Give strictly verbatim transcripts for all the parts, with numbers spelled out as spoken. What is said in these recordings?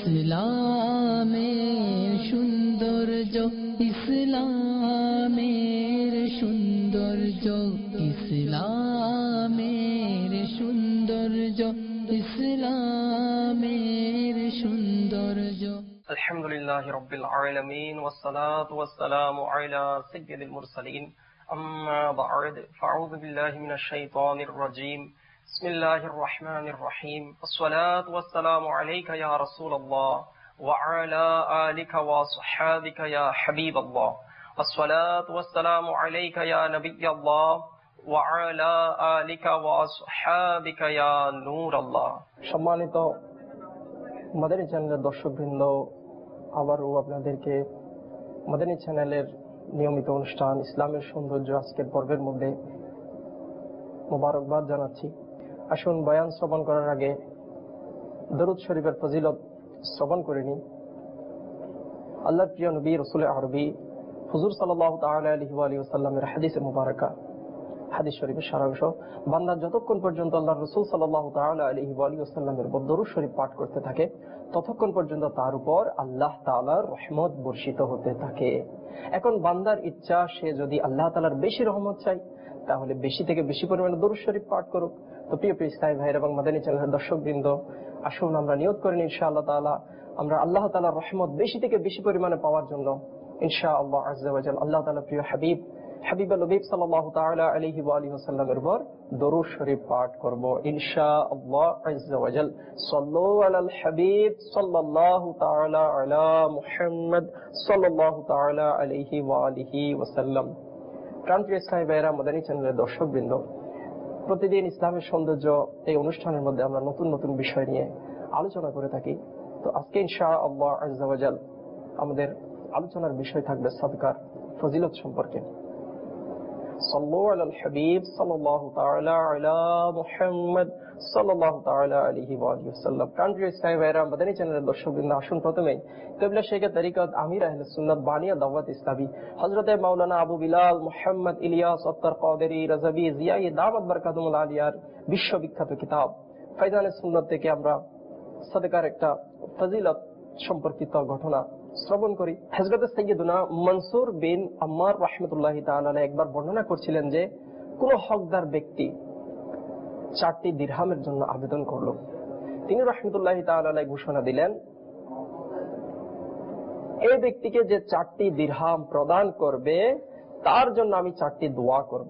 ইসলামের সৌন্দর্য ইসলামের সৌন্দর্য ইসলামের সৌন্দর্য ইসলামের সৌন্দর্য আলহামদুলিল্লাহি রাব্বিল আলামিন ওয়াসসালাতু ওয়াসসালামু আলা সাইয়্যিদিল মুরসালিন আম্মা বা'দ ফাআউযু বিল্লাহি মিনাশ শাইতানির রাজীম বিসমিল্লাহির রহমানির রহিম আসসালাতু ওয়াসসালামু আলাইকা ইয়া রাসূলুল্লাহ ওয়া আলা আলিকা ওয়া আসহাবিকা ইয়া হাবিবাল্লাহ আসসালাতু ওয়াসসালামু আলাইকা ইয়া নাবিয়্যাল্লাহ ওয়া আলা আলিকা ওয়া আসহাবিকা ইয়া নূরাল্লাহ। সম্মানিত মাদানী চ্যানেলের দর্শকবৃন্দ, আবারও আপনাদেরকে মাদানী চ্যানেলের নিয়মিত অনুষ্ঠান ইসলামের সৌন্দর্য আজকের পর্বের মধ্যে মোবারকবাদ জানাচ্ছি। আসুন বয়ান শ্রবণ করার আগে দরুদ শরীফের ফজিলত শ্রবণ করে নিই। আল্লাহর প্রিয় নবী রাসূল আরবি হুজুর সাল্লাল্লাহু তাআলা আলাইহি ওয়া আলিহি ওয়াসাল্লামের হাদিসে মুবারাকা, হাদিস শরীফের সারাংশ, বান্দা যতক্ষণ পর্যন্ত আল্লাহর রাসূল সাল্লাল্লাহু তাআলা আলাইহি ওয়া আলিহি ওয়াসাল্লামের উপর দরুদ শরীফ পাঠ করতে থাকে ততক্ষণ পর্যন্ত তার উপর আল্লাহ তাআলার রহমত বর্ষিত হতে থাকে। এখন বান্দার ইচ্ছা, সে যদি আল্লাহ তাআলার বেশি রহমত চাই তাহলে বেশি থেকে বেশি পরিমাণে দরুদ শরীফ পাঠ করুক। তো প্রিয় প্রিয় ইসলামী ভাইয়ের এবং মাদানী চ্যানেলের দর্শকবৃন্দ, আসুন আমরা নিয়ত করে নিই ইনশাআল্লাহ তাআলা আমরা আল্লাহ তাআলার রহমত বেশি থেকে বেশি পরিমাণে পাওয়ার জন্য ইনশাআল্লাহ আযজা ওয়া জাল আল্লাহ তাআলার প্রিয় হাবিব হাবিবুল নবী সাল্লাল্লাহু তাআলা আলাইহি ওয়া আলিহি ওয়াসাল্লামের উপর দরুদ শরীফ পাঠ করব ইনশাআল্লাহ আযজা ওয়া জাল। সাল্লু আলাল হাবিব সাল্লাল্লাহু তাআলা আলা মুহাম্মদ সাল্লাল্লাহু তাআলা আলাইহি ওয়া আলিহি ওয়াসাল্লাম। প্রান্তীয় ইসলামী ভাইয়েরা, মাদানী চ্যানেলের দর্শকবৃন্দ, প্রতিদিন ইসলামের সৌন্দর্য এই অনুষ্ঠানের মধ্যে আমরা নতুন নতুন বিষয় নিয়ে আলোচনা করে থাকি। তো আজকে ইনশাআল্লাহ আযজা ওয়া জাল আমাদের আলোচনার বিষয় থাকবে সাদকার ফজিলত সম্পর্কে। সাল্লু আলাল হাবিব সাল্লাল্লাহু তাআলা আলা মুহাম্মদ সাল্লাল্লাহু তাআলা আলাইহি ওয়া আলিহি ওয়াসাল্লাম। প্রান্তীয় ইসলামী ভাইয়েরা, মাদানী চ্যানেলের দর্শকবৃন্দ, আসুন প্রথমে কিবলা শেখে তরিকত আমির আহলে সুন্নাত বানিয়া দাওয়াত ইসলামী হযরতে মাওলানা আবু বিলাল মুহাম্মদ ইলিয়াস আত্তার কাদেরী রাজাবি জিয়াই দামাত বরকাতুল আলিয়ার বিশ্ববিখ্যাত কিতাব ফায়জানে সুন্নাত থেকে আমরা সাদকার একটা ফজিলত সম্পর্কিত ঘটনা শ্রবণ করি। হযরত সাইয়্যিদুনা মনসুর বিন আম্মার রাহমাতুল্লাহি তাআলা আলাইহি একবার বর্ণনা করছিলেন যে কোন হকদার ব্যক্তি চারটি দিরহামের জন্য আবেদন করলো। তিনি রাহমাতুল্লাহি তাআলা আলাইহি ঘোষণা দিলেন, এই ব্যক্তিকে যে চারটি দিরহাম প্রদান করবে তার জন্য আমি চারটি দোয়া করব।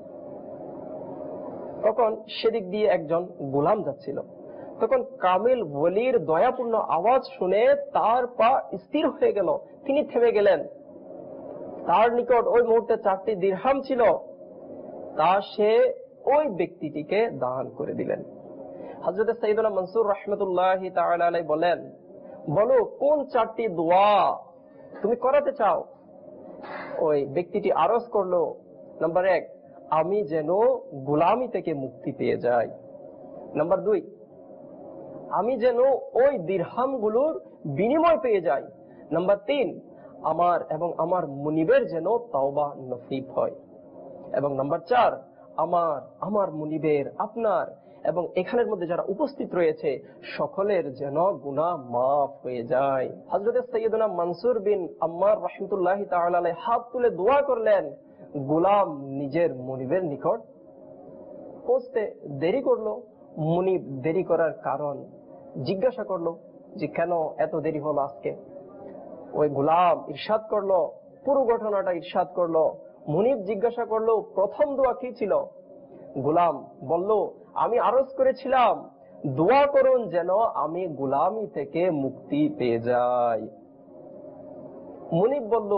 তখন সেদিক দিয়ে একজন গোলাম যাচ্ছিল। তখন কামিল ওলির দয়াপূর্ণ আওয়াজ শুনে তার পা স্থির হয়ে গেল, তিনি থেমে গেলেন। তার নিকট ওই মুহূর্তে চারটি দিরহাম ছিল, তা সে ওই ব্যক্তিটিকে দান করে দিলেন। হযরত সাইয়্যিদুনা মনসুর রাহমাতুল্লাহি তাআলা আলাইহি বলেন, বলো কোন চারটি দোয়া তুমি করাতে চাও? ওই ব্যক্তিটি আরজ করলো, নাম্বার এক, আমি যেন গোলামি থেকে মুক্তি পেয়ে যাই। নাম্বার দুই, আমি যেন ওই দিরহামগুলোর বিনিময় পেয়ে যাই। নাম্বার তিন, আমার এবং আমার মুনিবের যেন তাওবা নসিব হয়। এবং নাম্বার চার, আমার আমার মুনিবের, আপনার এবং এখানের মধ্যে যারা উপস্থিত রয়েছে সকলের যেন গুনাহ মাফ হয়ে যায়। হযরত সাইয়্যিদুনা মনসুর বিন আম্মার রাহমাতুল্লাহি তাআলা আলাইহি হাত তুলে দোয়া করলেন। গোলাম নিজের মুনিবের নিকট পৌঁছতে দেরি করলো। মুনিব দেরি করার কারণ জিজ্ঞাসা করলো যে কেন এত দেরি হলো আজকে। ওই গোলাম ইরশাদ করলো, পুরো ঘটনাটা ইরশাদ করলো। মুনিব জিজ্ঞাসা করলো, প্রথম দোয়া কি ছিল? গোলাম বলল, আমি আরজ করেছিলাম দোয়া করুন যেন আমি গোলামি থেকে মুক্তি পেয়ে যাই। মুনিব বলল,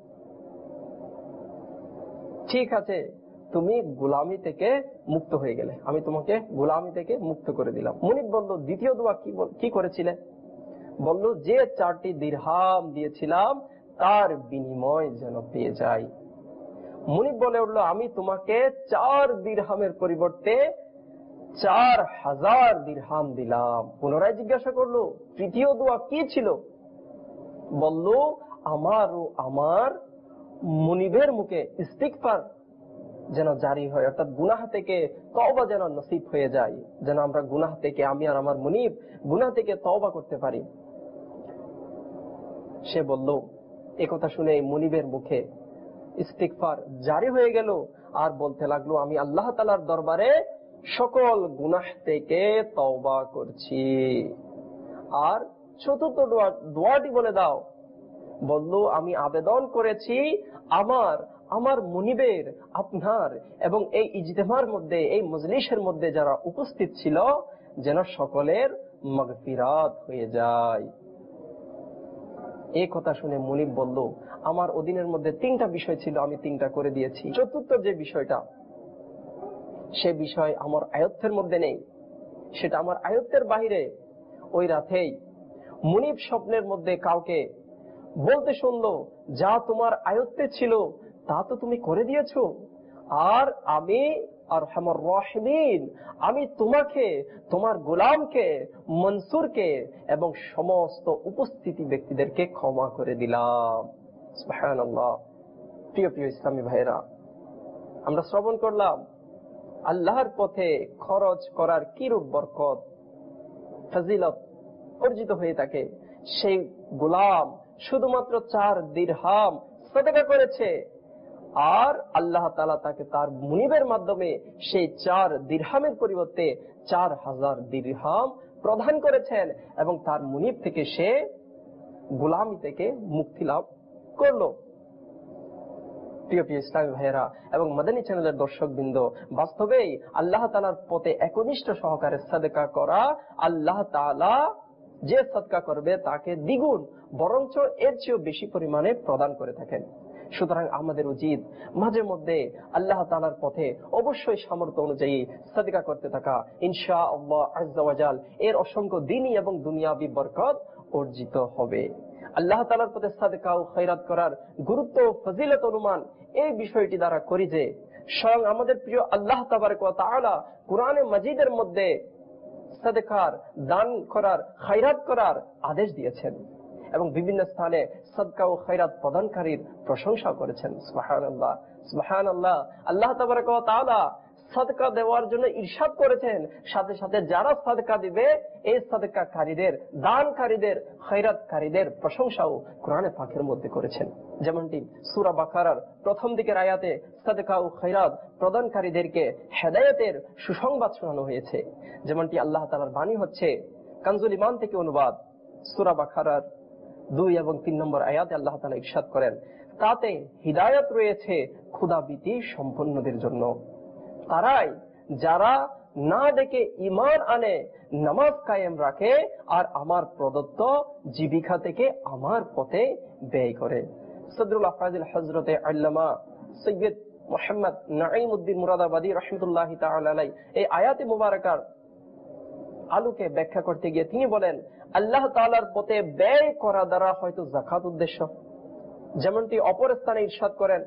ঠিক আছে, তুমি গোলামি থেকে মুক্ত হয়ে গেলে, আমি তোমাকে গোলামি থেকে মুক্ত করে দিলাম। মুনিব বলল, দ্বিতীয় দোয়া কি কি করেছিলে? বলল, যে চারটি দিরহাম দিয়েছিলাম তার বিনিময় যেন পেয়ে যাই। মুনিব বলে উঠল, আমি তোমাকে চার দিরহামের পরিবর্তে চার হাজার দিরহাম দিলাম। পুনরায় জিজ্ঞাসা করলো, তৃতীয় দোয়া কি ছিল? বলল, আমার ও আমার মুনিবের মুখে ইস্তিগফার যেন জারি হয়, অর্থাৎ গুনাহ থেকে তওবা যেন নসিব হয়ে যায়, যেন আমরা গুনাহ থেকে, আমি আর আমার মুনিব গুনাহ থেকে তওবা করতে পারি। সে বলল, একথা শুনে মুনিবের মুখে ইস্তিগফার জারি হয়ে গেল আর বলতে লাগলো, আমি আল্লাহ তাআলার দরবারে সকল গুনাহ থেকে তওবা করছি। আর চতুর্থ দোয়াটি বলে দাও। বলল, আমি আবেদন করেছি আমার আমার মুনিবের, আপনার এবং এই ইজতেমার মধ্যে, এই মজলিসের মধ্যে যারা উপস্থিত ছিল যেন সকলের মাগফিরাত হয়ে যায়। এই কথা শুনে মুনিব বলল, আমার অধীনের মধ্যে তিনটা বিষয় ছিল, আমি তিনটা করে দিয়েছি। চতুর্থ যে বিষয়টা, সে বিষয় আমার আয়ত্তের মধ্যে নেই, সেটা আমার আয়ত্তের বাইরে। ওই রাতেই মুনিব স্বপ্নের মধ্যে কাউকে বলতে শুনলো, যা তোমার আয়ত্তে ছিল তা তো তুমি করে দিয়েছো, আর আমি আরহামুর রাহিমিন, আমি তোমাকে, তোমার গোলামকে, মনসুরকে এবং সমস্ত উপস্থিতি ব্যক্তিদেরকে ক্ষমা করে দিলাম। সুবহানাল্লাহ। প্রিয় প্রিয় ইসলামী ভাইরা, আমরা শ্রবণ করলাম আল্লাহর পথে খরচ করার কিরূপ বরকত, ফজিলত অর্জিত হয়ে থাকে। সেই গোলাম শুধুমাত্র চার দিরহাম সাদকা করেছে, আর আল্লাহ তাআলা তাকে তার মুনিবের মাধ্যমে সেই চার দিরহামের পরিবর্তে চার হাজার দিরহাম প্রদান করেছেন এবং তার মুনিব থেকে সে গোলামি থেকে মুক্তি লাভ করলো। প্রিয় প্রিয় ইসলামী ভাইয়েরা এবং মাদানী চ্যানেলের দর্শক বৃন্দ, বাস্তবেই আল্লাহ তাআলার পথে একনিষ্ঠ সহকারে সাদকা করা, আল্লাহ তাআলা যে সাদকা করবে তাকে দ্বিগুণ বরঞ্চ এর চেয়েও বেশি পরিমাণে প্রদান করে থাকেন। সুতরাং আমাদের উচিত মাঝে মধ্যে আল্লাহ তাআলার পথে অবশ্যই সামর্থ্য অনুযায়ী সাদকা করতে থাকা। ইনশাআল্লাহ আযজা ওয়া জাল এর অসংখ্য দ্বীনি এবং দুনিয়াবী বরকত অর্জিত হবে। আল্লাহ তাআলার পথে সাদকা ও খয়রাত করার গুরুত্ব ও ফজিলত অনুমান এই বিষয়টি দ্বারা করি যে, স্বয়ং আমাদের প্রিয় আল্লাহ তাবারক ওয়া তাআলা কুরআনে মাজিদের মধ্যে সাদকার, দান করার, খয়রাত করার আদেশ দিয়েছেন এবং বিভিন্ন স্থানে সাদকা ও খয়রাত প্রদানকারীর প্রশংসা করেছেন। সুবহানাল্লাহ, সুবহানাল্লাহ। আল্লাহ তাবারক ওয়া তাআলা সাদকা দেওয়ার জন্য ইরশাদ করেছেন, সাথে সাথে যারা সাদকা দিবে এই সাদকাকারীদের, দানকারীদের, খয়রাতকারীদের প্রশংসাও কোরআনে পাকের মধ্যে করেছেন। যেমনটি সূরা বাকারার প্রথম দিকের আয়াতে সাদকা ও খয়রাত প্রদানকারীদেরকে হেদায়েতের সুসংবাদ শোনানো হয়েছে। যেমনটি আল্লাহ তাআলার বাণী হচ্ছে, কানজুল ঈমান থেকে অনুবাদ, সূরা বাকারার দুই এবং তিন নম্বর আয়াতে আল্লাহ তাআলা ইরশাদ করেন, তাতে হিদায়াত রয়েছে ক্ষুধাভীতি সম্পন্নদের জন্য। তারাই যারা না দেখে ঈমান আনে, নামাজ কায়েম রাখে আর আমার প্রদত্ত জীবিকা থেকে আমার পথে ব্যয় করে। সদরুল আফাজিল হযরতে আল্লামা সৈয়দ মুহাম্মদ নাঈমউদ্দিন মুরাদাবাদী রাহমাতুল্লাহি তাআলা আলাইহি এই আয়াতে মুবারাকার আলোকে ব্যাখ্যা করতে গিয়ে তিনি বলেন, আল্লাহ তাআলার পথে ব্যয় করা দ্বারা হয়তো যাকাত উদ্দেশ্য, যেমনটি অপর স্থানে ইরশাদ করেন,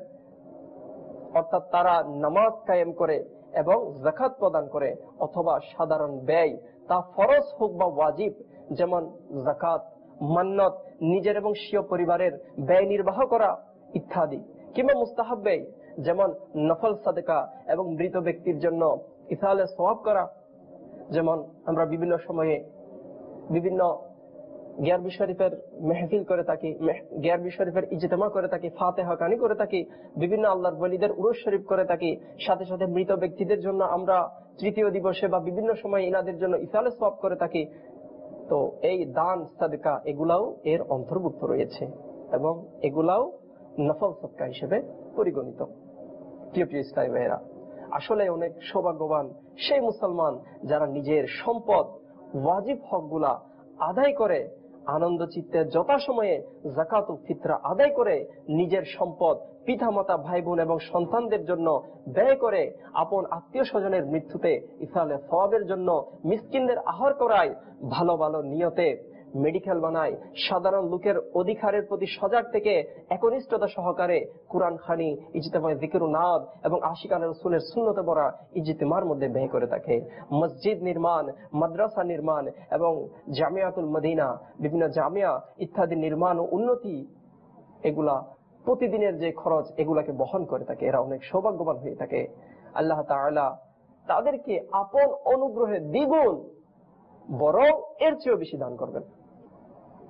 অর্থাৎ তারা নামাজ কায়েম করে এবং যাকাত প্রদান করে, অথবা সাধারণ ব্যয়, তা ফরজ হোক বা ওয়াজিব, যেমন যাকাত, মান্নত, নিজের এবং স্বীয় পরিবারের ব্যয় নির্বাহ করা ইত্যাদি, কিংবা মুস্তাহাব ব্যয় যেমন নফল সাদকা এবং মৃত ব্যক্তির জন্য ইসালে সওয়াব করা। যেমন আমরা বিভিন্ন সময়ে বিভিন্ন গিয়ারবি শরীফের মেহফিল করে থাকি, গিয়ারবি শরীফের ইজতেমা করে থাকি, ফাতিহা কানি করে থাকি, বিভিন্ন আল্লাহর ওয়ালিদের উরুস শরীফ করে থাকি, সাথে সাথে মৃত ব্যক্তিদের জন্য আমরা তৃতীয় দিবসে বা বিভিন্ন সময় ইনাদের জন্য ইসালে সওয়াব করে থাকি। তো এই দান সাদকা এগুলাও এর অন্তর্ভুক্ত রয়েছে এবং এগুলাও নফল সাদকা হিসেবে পরিগণিত। প্রিয় প্রিয় ইসলামী ভাইয়েরা, আসলে অনেক সৌভাগ্যবান সেই মুসলমান যারা নিজের সম্পদ, ওয়াজিব হকগুলা আদায় করে, আনন্দ চিত্তে যথাসময়ে যাকাত ও ফিতরা আদায় করে, নিজের সম্পদ পিতামাতা, ভাই বোন এবং সন্তানদের জন্য ব্যয় করে, আপন আত্মীয় স্বজনের মৃত্যুতে ইসালে সওয়াবের জন্য মিসকিনদের আহার করায়, ভালো ভালো নিয়তে মেডিকেল বানায়, সাধারণ লোকের অধিকারের প্রতি সজাগ থেকে একনিষ্ঠতা সহকারে কুরআন খানি, ইজতেমায় যিকির ও নাদ এবং আশিকানে রাসূলের সুন্নতে ভরা ইজতেমার মধ্যে ব্যয় করে থাকে। মসজিদ নির্মাণ, মাদ্রাসা নির্মাণ এবং জামিয়াতুল মদিনা, বিভিন্ন জামিয়া ইত্যাদি নির্মাণ ও উন্নতি, এগুলা প্রতিদিনের যে খরচ এগুলাকে বহন করে থাকে। এরা অনেক সৌভাগ্যবান হয়ে থাকে। আল্লাহ তাআলা তাদেরকে আপন অনুগ্রহে দ্বিগুণ বরং এর চেয়েও বেশি দান করবেন।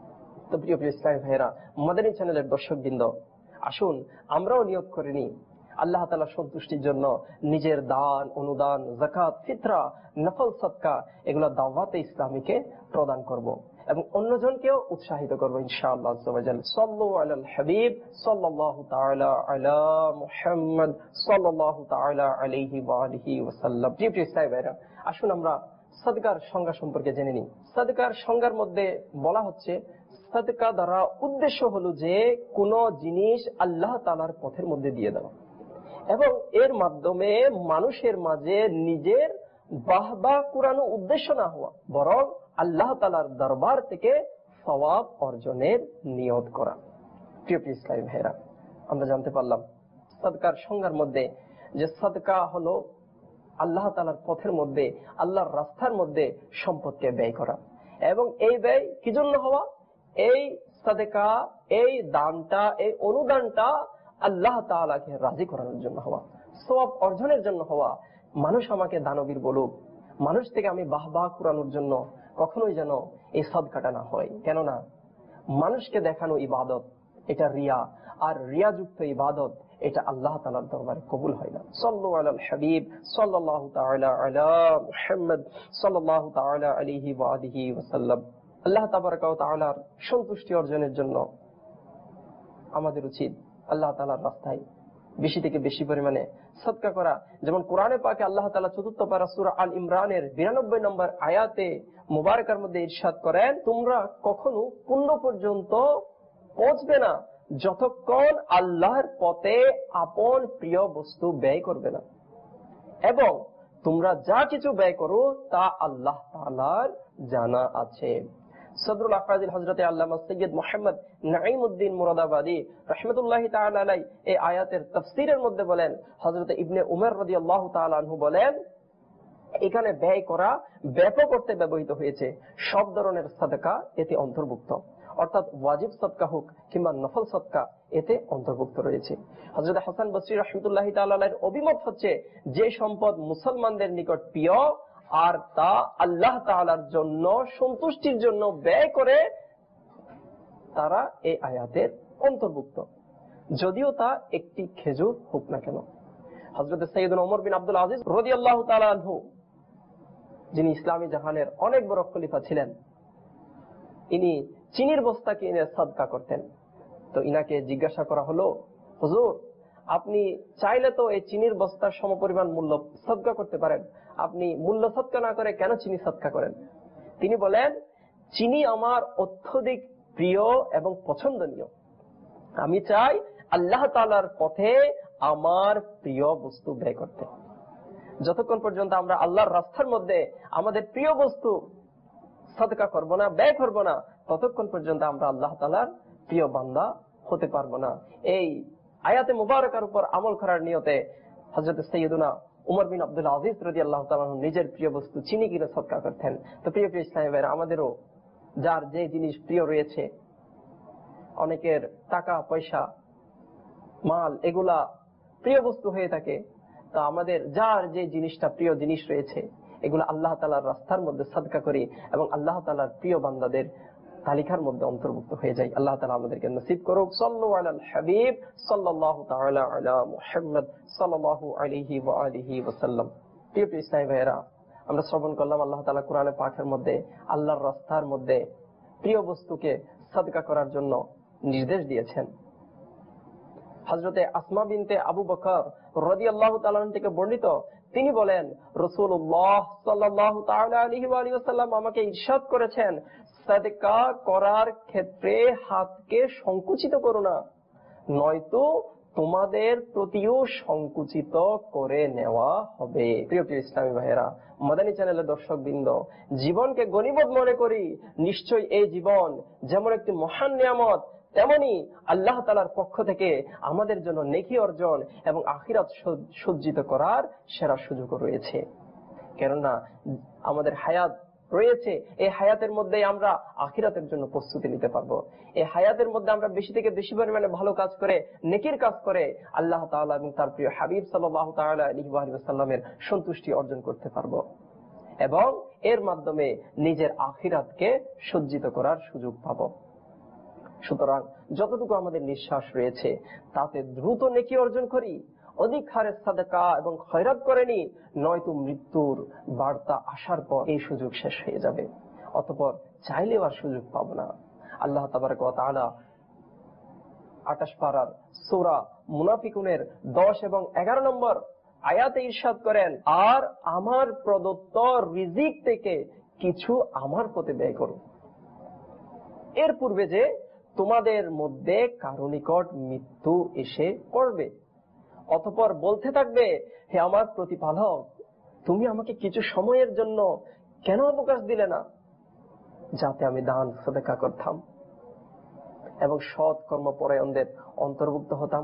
তো প্রিয় প্রিয় ইসলামী ভাইয়েরা, মাদানী চ্যানেলের দর্শকবৃন্দ, আসুন আমরাও নিয়ত করে নিই আল্লাহ তাআলার সন্তুষ্টির জন্য নিজের দান, অনুদান, যাকাত, ফিতরা, নফল সদকা এগুলো দাওয়াতে ইসলামীকে প্রদান করব এবং অন্যজনকেও উৎসাহিত করব ইনশাআল্লাহ আযজা ওয়া জাল। সাল্লু আলাল হাবিব সাল্লাল্লাহু তাআলা আলা মুহাম্মদ সাল্লাল্লাহু তাআলা আলাইহি ওয়া আলিহি ওয়াসাল্লাম। প্রিয় প্রিয় ইসলামী ভাইয়েরা, আসুন আমরা সাদকার সংজ্ঞা সম্পর্কে জেনে নিই। সাদকার সংজ্ঞার মধ্যে বলা হচ্ছে, সাদকা দ্বারা উদ্দেশ্য হলো যে কোন জিনিস আল্লাহ তাআলার পথের মধ্যে দিয়ে দেওয়া এবং এর মাধ্যমে মানুষের মাঝে নিজের বাহবা কুরানো উদ্দেশ্য না হওয়া, বরং আল্লাহ তাআলার দরবার থেকে সওয়াব অর্জনের নিয়ত করা। প্রিয় প্রিয় ইসলামী ভাইরা, আমরা জানতে পারলাম সাদকার সংজ্ঞার মধ্যে যে সাদকা হলো আল্লাহ তাআলার পথের মধ্যে, আল্লাহর রাস্তার মধ্যে সম্পদকে ব্যয় করা। এবং এই ব্যয় কি জন্য হওয়া? এই সাদকা, এই দানটা, এই অনুদানটা আল্লাহ তাআলাকে রাজি করানোর জন্য হওয়া, সওয়াব অর্জনের জন্য হওয়া। মানুষ আমাকে দানবীর বলুক, মানুষ থেকে আমি বাহবা কুরানোর জন্য কখনোই যেন এই সাদকাটা না হয়। কেননা মানুষকে দেখানো ইবাদত এটা রিয়া, আর রিয়াযুক্ত ইবাদত এটা আল্লাহ তাআলার দরবারে কবুল হয় না। সাল্লু আলাল হাবিব সাল্লাল্লাহু তাআলা আলা মুহাম্মদ সাল্লাল্লাহু তাআলা আলাইহি ওয়া আলিহি ওয়াসাল্লাম। আল্লাহ তাবারাকা ওয়া তাআলার সন্তুষ্টি অর্জনের জন্য আমাদের উচিত আল্লাহ তাআলার রাস্তায় বেশি থেকে বেশি পরিমাণে সদকা করা। যেমন কোরআনে পাকে আল্লাহ তাআলা চতুর্থ পারা সূরা আল ইমরানের বিরানব্বই নম্বর আয়াতে মুবারকার মধ্যে ইরশাদ করেন, তোমরা কখনো পুণ্য পর্যন্ত পৌঁছবে না যতক্ষণ আল্লাহর পথে আপন প্রিয় বস্তু ব্যয় করবে না, এবং তোমরা যা কিছু ব্যয় করো তা আল্লাহ তাআলার জানা আছে। সদরুল আফাজিল হযরতে আল্লামা সৈয়দ মুহাম্মদ নাঈমউদ্দিন মুরাদাবাদী রাহমাতুল্লাহি তাআলা আলাইহি এই আয়াতের তাফসীরের মধ্যে বলেন, হযরতে ইবনে উমর রাদিয়াল্লাহু তাআলা আনহু বলেন, এখানে ব্যয় করা ব্যাপক অর্থে ব্যবহৃত হয়েছে, সব ধরনের সাদকা এতে অন্তর্ভুক্ত, অর্থাৎ ওয়াজিব সদকা হোক কিংবা নফল সদকা এতে অন্তর্ভুক্ত রয়েছে। হযরত হাসান বসরি রাহমাতুল্লাহি তাআলা আলাইহির অভিমত হচ্ছে, যে সম্পদ মুসলমানদের নিকট প্রিয় আর তা আল্লাহ তাআলার জন্য সন্তুষ্টির জন্য ব্যয় করে তারা এই আয়াতের অন্তর্ভুক্ত, যদিও তা একটি খেজুর হোক না কেন। হযরত সাইয়েদনা ওমর বিন আব্দুল আজিজ রাদিয়াল্লাহু তাআলা আনহু, যিনি ইসলামী জাহানের অনেক বড় খলিফা ছিলেন, ইনি চিনির বস্তা কিনে সাদকা করতেন। তো ইনাকে জিজ্ঞাসা করা হলো, হুজুর আপনি চাইলে তো এই চিনির বস্তার সমপরিমাণ মূল্য সাদকা করতে পারেন, আপনি মূল্য সাদকা না করে কেন চিনি সাদকা করেন? তিনি বলেন, চিনি আমার অত্যধিক প্রিয় এবং পছন্দনীয়, আমি চাই আল্লাহ তাআলার পথে আমার প্রিয় বস্তু ব্যয় করতে। যতক্ষণ পর্যন্ত আমরা আল্লাহর রাস্তার মধ্যে আমাদের প্রিয় বস্তু সাদকা করব না, ব্যয় করব না, ততক্ষণ পর্যন্ত আমরা আল্লাহ তাআলার প্রিয় বান্দা হতে পারবো না। এই আয়াতে মুবারকার উপর আমল করার নিয়তে হযরত সাইয়েদুনা উমর বিন আব্দুল আজিজ রাদিয়াল্লাহু তাআলা নিজের প্রিয় বস্তু চিনি কিনে সদকা করতেন। তো প্রিয় প্রিয় ইসলামী ভাইরা, আমাদেরও যার যে জিনিস প্রিয় রয়েছে, অনেকের টাকা পয়সা মাল এগুলা প্রিয় বস্তু হয়ে থাকে, তা আমাদের যার যে জিনিসটা প্রিয় জিনিস রয়েছে এগুলো আল্লাহ তাআলার রাস্তার মধ্যে সাদকা করি এবং আল্লাহ তাআলার প্রিয় বান্দাদের তালিকার মধ্যে অন্তর্ভুক্ত হয়ে যায়। আল্লাহ তাআলা আমাদেরকে নসিব করুক। সাল্লু আলাল হাবিব সাল্লাল্লাহু তাআলা আলা মুহাম্মদ সাল্লাল্লাহু আলাইহি ওয়া আলিহি ওয়াসাল্লাম। প্রিয় প্রিয় ইসলামী ভাইয়েরা, আমরা শ্রবণ করলাম আল্লাহ তাআলা কোরআনে পাকের মধ্যে আল্লাহর রাস্তার মধ্যে প্রিয় বস্তুকে সাদকা করার জন্য নির্দেশ দিয়েছেন। হযরতে আসমা বিনতে আবু বকর রাদিয়াল্লাহু তাআলা থেকে বর্ণিত, তিনি বলেন, রাসূলুল্লাহ সাল্লাল্লাহু তাআলা আলাইহি ওয়া আলিহি ওয়াসাল্লাম আমাকে ইরশাদ করেছেন, সাদকা করার ক্ষেত্রে হাতকে সংকুচিত করো না, নয়তো তোমাদের প্রতিও সংকুচিত করে নেওয়া হবে। প্রিয় প্রিয় ইসলামী ভাইয়েরা, মাদানী চ্যানেলের দর্শকবৃন্দ, জীবনকে গনিমত মনে করি। নিশ্চয়ই এই জীবন যেমন একটি মহান নিয়ামত, তেমনি আল্লাহ তাআলার পক্ষ থেকে আমাদের জন্য নেকি অর্জন এবং আখিরাত সজ্জিত করার সেরা সুযোগ রয়েছে। কেননা আমাদের হায়াত রয়েছে, এই হায়াতের মধ্যে আমরা আখিরাতের জন্য প্রস্তুতি নিতে পারবো। এই হায়াতের মধ্যে আমরা বেশি থেকে বেশি পরিমাণে ভালো কাজ করে, নেকির কাজ করে আল্লাহ তাআলা এবং তার প্রিয় হাবিব সাল্লাল্লাহু তাআলা আলাইহি ওয়া সাল্লামের সন্তুষ্টি অর্জন করতে পারবো এবং এর মাধ্যমে নিজের আখিরাতকে সজ্জিত করার সুযোগ পাবো। সুতরাং যতটুকু আমাদের নিঃশ্বাস রয়েছে তাতে দ্রুত নেকি অর্জন করি, অধিক হারে সাদাকা এবং খয়রাত করে নি, নয়তো মৃত্যুর বার্তা আসার পর এই সুযোগ শেষ হয়ে যাবে, অতঃপর চাইলেও আর সুযোগ পাবো না। আল্লাহ তাবারক ওয়া তাআলা আটাশ পারার সূরা মুনাফিকুনের দশ এবং এগারো নম্বর আয়াতে ইরশাদ করেন, আর আমার প্রদত্ত রিজিক থেকে কিছু আমার পথে ব্যয় করো। এর পূর্বে যে তোমাদের মধ্যে কারো নিকট মৃত্যু এসে পড়বে, অতঃপর বলতে থাকবে, হে আমার প্রতিপালক, তুমি আমাকে কিছু সময়ের জন্য কেন অবকাশ দিলে না, যাতে আমি দান সাদাকা করতাম এবং সৎ কর্মপরায়ণদের অন্তর্ভুক্ত হতাম।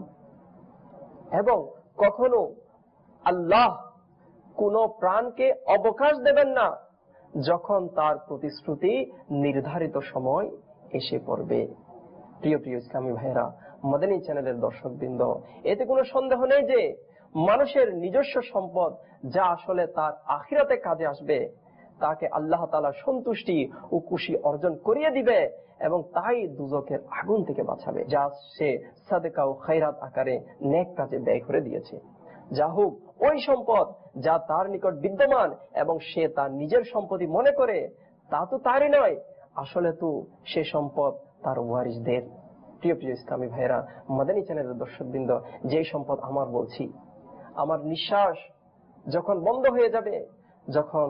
এবং কখনো আল্লাহ কোন প্রাণকে অবকাশ দেবেন না যখন তার প্রতিশ্রুতি নির্ধারিত সময় এসে পড়বে। প্রিয় প্রিয় ইসলামী ভাইরা, মদনী চ্যানেলের দর্শকবৃন্দ, এতে কোনো সন্দেহ নেই যে মানুষের নিজস্ব সম্পদ যা আসলে তার আখিরাতে কাজে আসবে, তাকে আল্লাহ তাআলা সন্তুষ্টি ও খুশি অর্জন করিয়ে দিবে এবং তাই দুজকের আগুন থেকে বাঁচাবে, যা সে সাদকা ও খায়রাত আকারে নেক কাজে ব্যয় করে দিয়েছে। যা হোক, ওই সম্পদ যা তার নিকট বিদ্যমান এবং সে তার নিজের সম্পত্তি মনে করে, তা তো তারই নয়, আসলে তো সে সম্পদ তার ওয়ারিসদের। প্রিয় প্রিয় ইসলামী ভাইরা, মদনী চ্যানেলের দর্শকবৃন্দ, যে সম্পদ আমার বলছি, আমার নিঃশ্বাস যখন বন্ধ হয়ে যাবে, যখন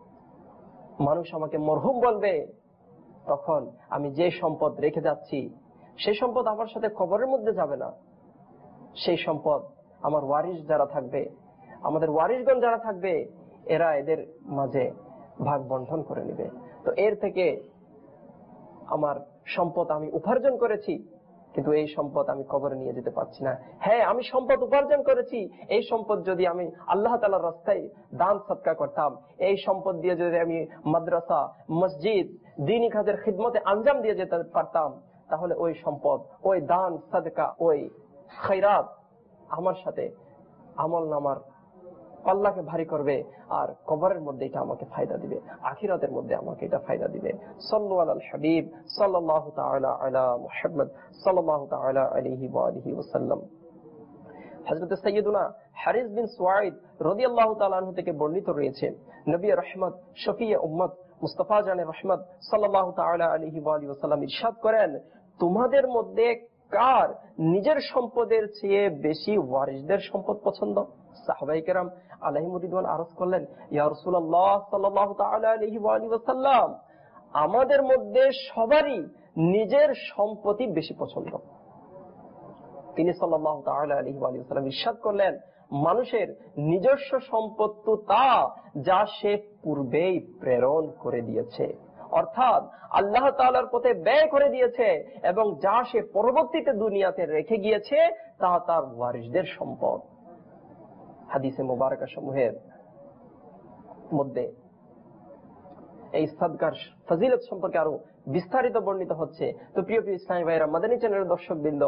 মানুষ আমাকে মরহুম বলবে, তখন আমি যে সম্পদ রেখে যাচ্ছি সেই সম্পদ আমার সাথে কবরের মধ্যে যাবে না। সেই সম্পদ আমার ওয়ারিস যারা থাকবে, আমাদের ওয়ারিসগণ যারা থাকবে, এরা এদের মাঝে ভাগ বন্টন করে নেবে। তো এর থেকে আমার সম্পদ আমি উপার্জন করেছি, কিন্তু এই সম্পদ আমি কবরে নিয়ে যেতে পারছি না। হ্যাঁ, আমি সম্পদ উপার্জন করেছি, এই সম্পদ যদি আমি আল্লাহ তাআলার রাস্তায় দান সদকা করতাম, এই সম্পদ দিয়ে যদি আমি মাদ্রাসা, মসজিদ, দ্বীনি কাজের খিদমতে আঞ্জাম দিয়ে যেতে পারতাম, তাহলে ওই সম্পদ, ওই দান সদকা, ওই খায়রাত আমার সাথে আমল নামার পাল্লাকে ভারী করবে, আর কবরের মধ্যে এটা আমাকে ফায়দা দিবে, আখিরাতের মধ্যে আমাকে এটা ফায়দা দিবে। সাল্লু আলাল হাবিব সাল্লাল্লাহু তাআলা আলা মুহাম্মদ সাল্লাল্লাহু তাআলা আলাইহি ওয়া আলিহি ওয়াসাল্লাম। হযরত সাইয়্যিদুনা হারিস বিন সুয়াইদ রাদিয়াল্লাহু তাআলা আনহু থেকে বর্ণিত রয়েছে, নবী রাহমাত শফিয়ে উম্মত মুস্তাফা জানে রহমত সাল্লাল্লাহু তাআলা আলাইহি ওয়া আলিহি ওয়াসাল্লাম ইরশাদ করেন, তোমাদের মধ্যে কার নিজের সম্পদের চেয়ে বেশি ওয়ারিসদের সম্পদ পছন্দ? সাহাবায়ে কেরাম আলাইহিম রিদওয়ান আরজ করলেন, ইয়া রাসূলুল্লাহ সাল্লাল্লাহু তাআলা আলাইহি ওয়া আলিহি ওয়াসাল্লাম, আমাদের মধ্যে সবারই নিজের সম্পত্তি বেশি পছন্দ। তিনি সাল্লাল্লাহু তাআলা আলাইহি ওয়া আলিহি ওয়াসাল্লাম ইরশাদ করলেন, মানুষের নিজস্ব সম্পত্তি তা যা সে পূর্বেই প্রেরণ করে দিয়েছে, অর্থাৎ আল্লাহ তাআলার পথে ব্যয় করে দিয়েছে, এবং যা সে পরবর্তীতে দুনিয়াতে রেখে গিয়েছে তা তার ওয়ারিসদের সম্পদ। হাদিসে মুবারাকা সমূহের মধ্যে এই সাদকার ফজিলত সম্পর্কে আরো বিস্তারিত বর্ণিত হচ্ছে। তো প্রিয় প্রিয় ইসলামী ভাইরা, মাদানী চ্যানেলের দর্শকবৃন্দ,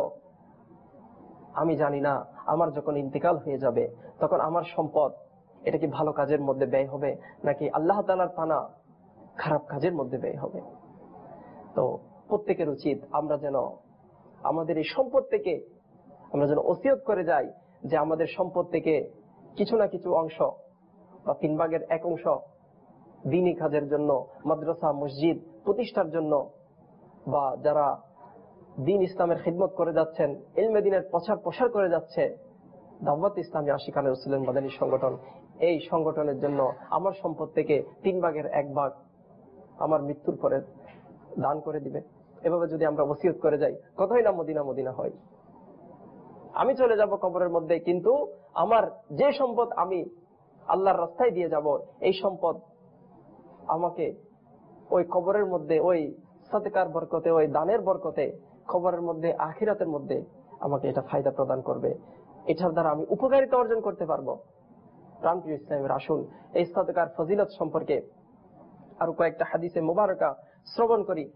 আমি জানি না আমার যখন ইন্তেকাল হয়ে যাবে তখন আমার সম্পদ এটা কি ভালো কাজের মধ্যে ব্যয় হবে নাকি আল্লাহ তাআলার পানা খারাপ কাজের মধ্যে ব্যয় হবে। তো প্রত্যেকের উচিত আমরা যেন আমাদের এই সম্পদ থেকে আমরা যেন ওসিয়ত করে যাই যে আমাদের সম্পদ থেকে কিছু না কিছু অংশ বা তিন ভাগের এক অংশ দ্বীনি কাজের জন্য, মাদ্রাসা মসজিদ প্রতিষ্ঠার জন্য, বা যারা দ্বীন ইসলামের খিদমত করে যাচ্ছেন, ইলমে দ্বীনের প্রচার প্রসার করে যাচ্ছে, দাওয়াত ইসলামী আশিকানে রাসূলের মাদানী সংগঠন, এই সংগঠনের জন্য আমার সম্পদ থেকে তিন ভাগের এক ভাগ আমার মৃত্যুর পরে দান করে দিবে। এভাবে যদি আমরা ওসিয়ত করে যাই, কতই না মদিনা মদিনা হয়। আমি চলে যাব কবরের মধ্যে, কিন্তু আমার যে সম্পদ আমি আল্লাহর রাস্তায় দিয়ে যাব, এই সম্পদ আমাকে ওই কবরের মধ্যে ওই সাদকার বরকতে, ওই দানের বরকতে কবরের মধ্যে আখিরাতের মধ্যে আমাকে এটা ফায়দা প্রদান করবে, এটার দ্বারা আমি উপকারিতা অর্জন করতে পারবো। প্রাণপ্রিয় ইসলামের, আসুন এই সাদকার ফজিলত সম্পর্কে আরো কয়েকটা হাদিসে মুবারকা শ্রবণ করি।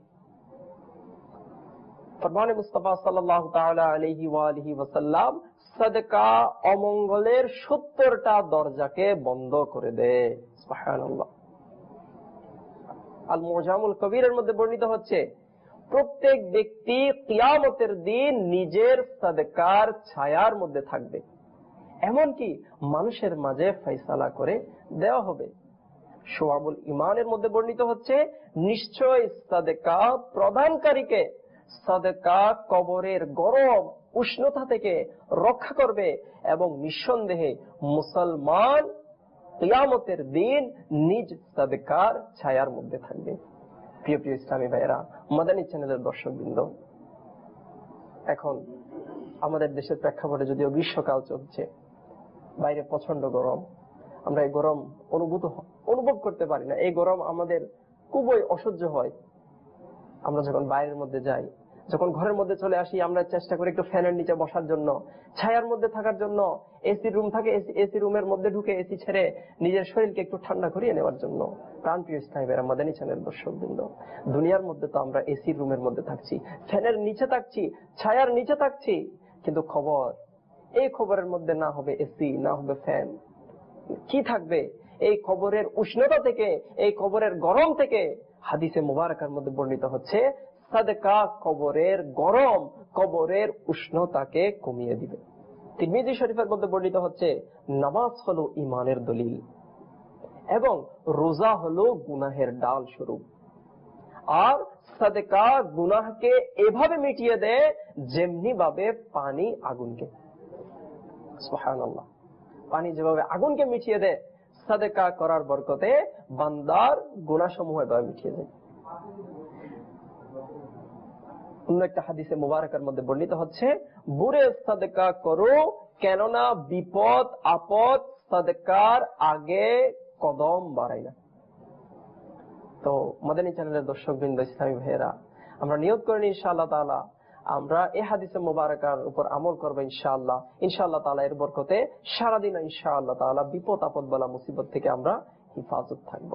ফরমানে মুস্তাফা সাল্লাল্লাহু তাআলা আলাইহি ওয়া আলিহি ওয়াসাল্লাম, সাদকা অমঙ্গলের সত্তরটা দরজাকে বন্ধ করে দেয়। সুবহানাল্লাহ। আল মুজামুল কবিরের মধ্যে বর্ণিত হচ্ছে, প্রত্যেক ব্যক্তি কিয়ামতের দিন নিজের সাদকার ছায়ার মধ্যে থাকবে, এমনকি মানুষের মাঝে ফয়সালা করে দেওয়া হবে। শুআবুল ঈমানের মধ্যে বর্ণিত হচ্ছে, নিশ্চয় সাদকা প্রদানকারীকে সাদকা কবরের গরম উষ্ণতা থেকে রক্ষা করবে এবং নিঃসন্দেহে মুসলমান কিয়ামতের দিন নিজ সাদকার ছায়ার মধ্যে থাকবে। প্রিয় প্রিয় ইসলামী ভাইয়েরা, মাদানী চ্যানেলের দর্শকবৃন্দ, এখন আমাদের দেশের প্রেক্ষাপটে যদিও গ্রীষ্মকাল চলছে, বাইরে প্রচন্ড গরম, আমরা এই গরম অনুভূত অনুভব করতে পারি না। এই গরম আমাদের খুবই অসহ্য হয়। আমরা যখন বাইরের মধ্যে যাই, যখন ঘরের মধ্যে চলে আসি, আমরা চেষ্টা করি একটু ফ্যানের নিচে বসার জন্য, ছায়ার মধ্যে থাকার জন্য। এসি রুম থাকে, এসি রুমের মধ্যে ঢুকে এসি ছেড়ে নিজের শরীরকে একটু ঠান্ডা করিয়ে নেওয়ার জন্য। প্রাণ প্রিয় ইসলামীরা, মাদানী চ্যানেল দর্শকবৃন্দ, দুনিয়ার মধ্যে তো আমরা এসি রুমের মধ্যে থাকছি, ফ্যানের নিচে থাকছি, ছায়ার নিচে থাকছি, কিন্তু খবর এই খবরের মধ্যে না হবে এসি, না হবে ফ্যান, কি থাকবে? এই খবরের উষ্ণতা থেকে, এই খবরের গরম থেকে হাদিসে মুবারকার মধ্যে বর্ণিত হচ্ছে, সাদকা কবরের গরম, কবরের উষ্ণতাকে কমিয়ে দিবে। তিরমিজি শরীফের মধ্যে বর্ণিত হচ্ছে, নামাজ হলো ঈমানের দলিল এবং রোজা হলো গুনাহের ডাল স্বরূপ। আর সাদকা গুনাহকে এভাবে মিটিয়ে দেয় যেমনি ভাবে পানি আগুনকে। সুবহানাল্লাহ, পানি যেভাবে আগুনকে মিটিয়ে দেয়, সাদকা করার বরকতে বান্দার গুনাহসমূহ এভাবে মিটিয়ে দেয়। অন্য একটা হাদিসে মুবারকার মধ্যে বর্ণিত হচ্ছে, বুরে সাদকা করো, কেননা বিপদ আপদ সাদকার আগে কদম বাড়ায় না। তো মাদানী চ্যানেলের দর্শকবৃন্দ, ইসলামী ভাইয়েরা, আমরা নিয়ত করি ইনশাআল্লাহ তাআলা আমরা এই হাদিসে মুবারকার উপর আমল করবো ইনশাআল্লাহ। ইনশাআল্লাহ তাআলা এর বরকতে সারাদিন ইনশাআল্লাহ তাআলা বিপদ আপদ বলা মুসিবত থেকে আমরা হিফাজত থাকবো।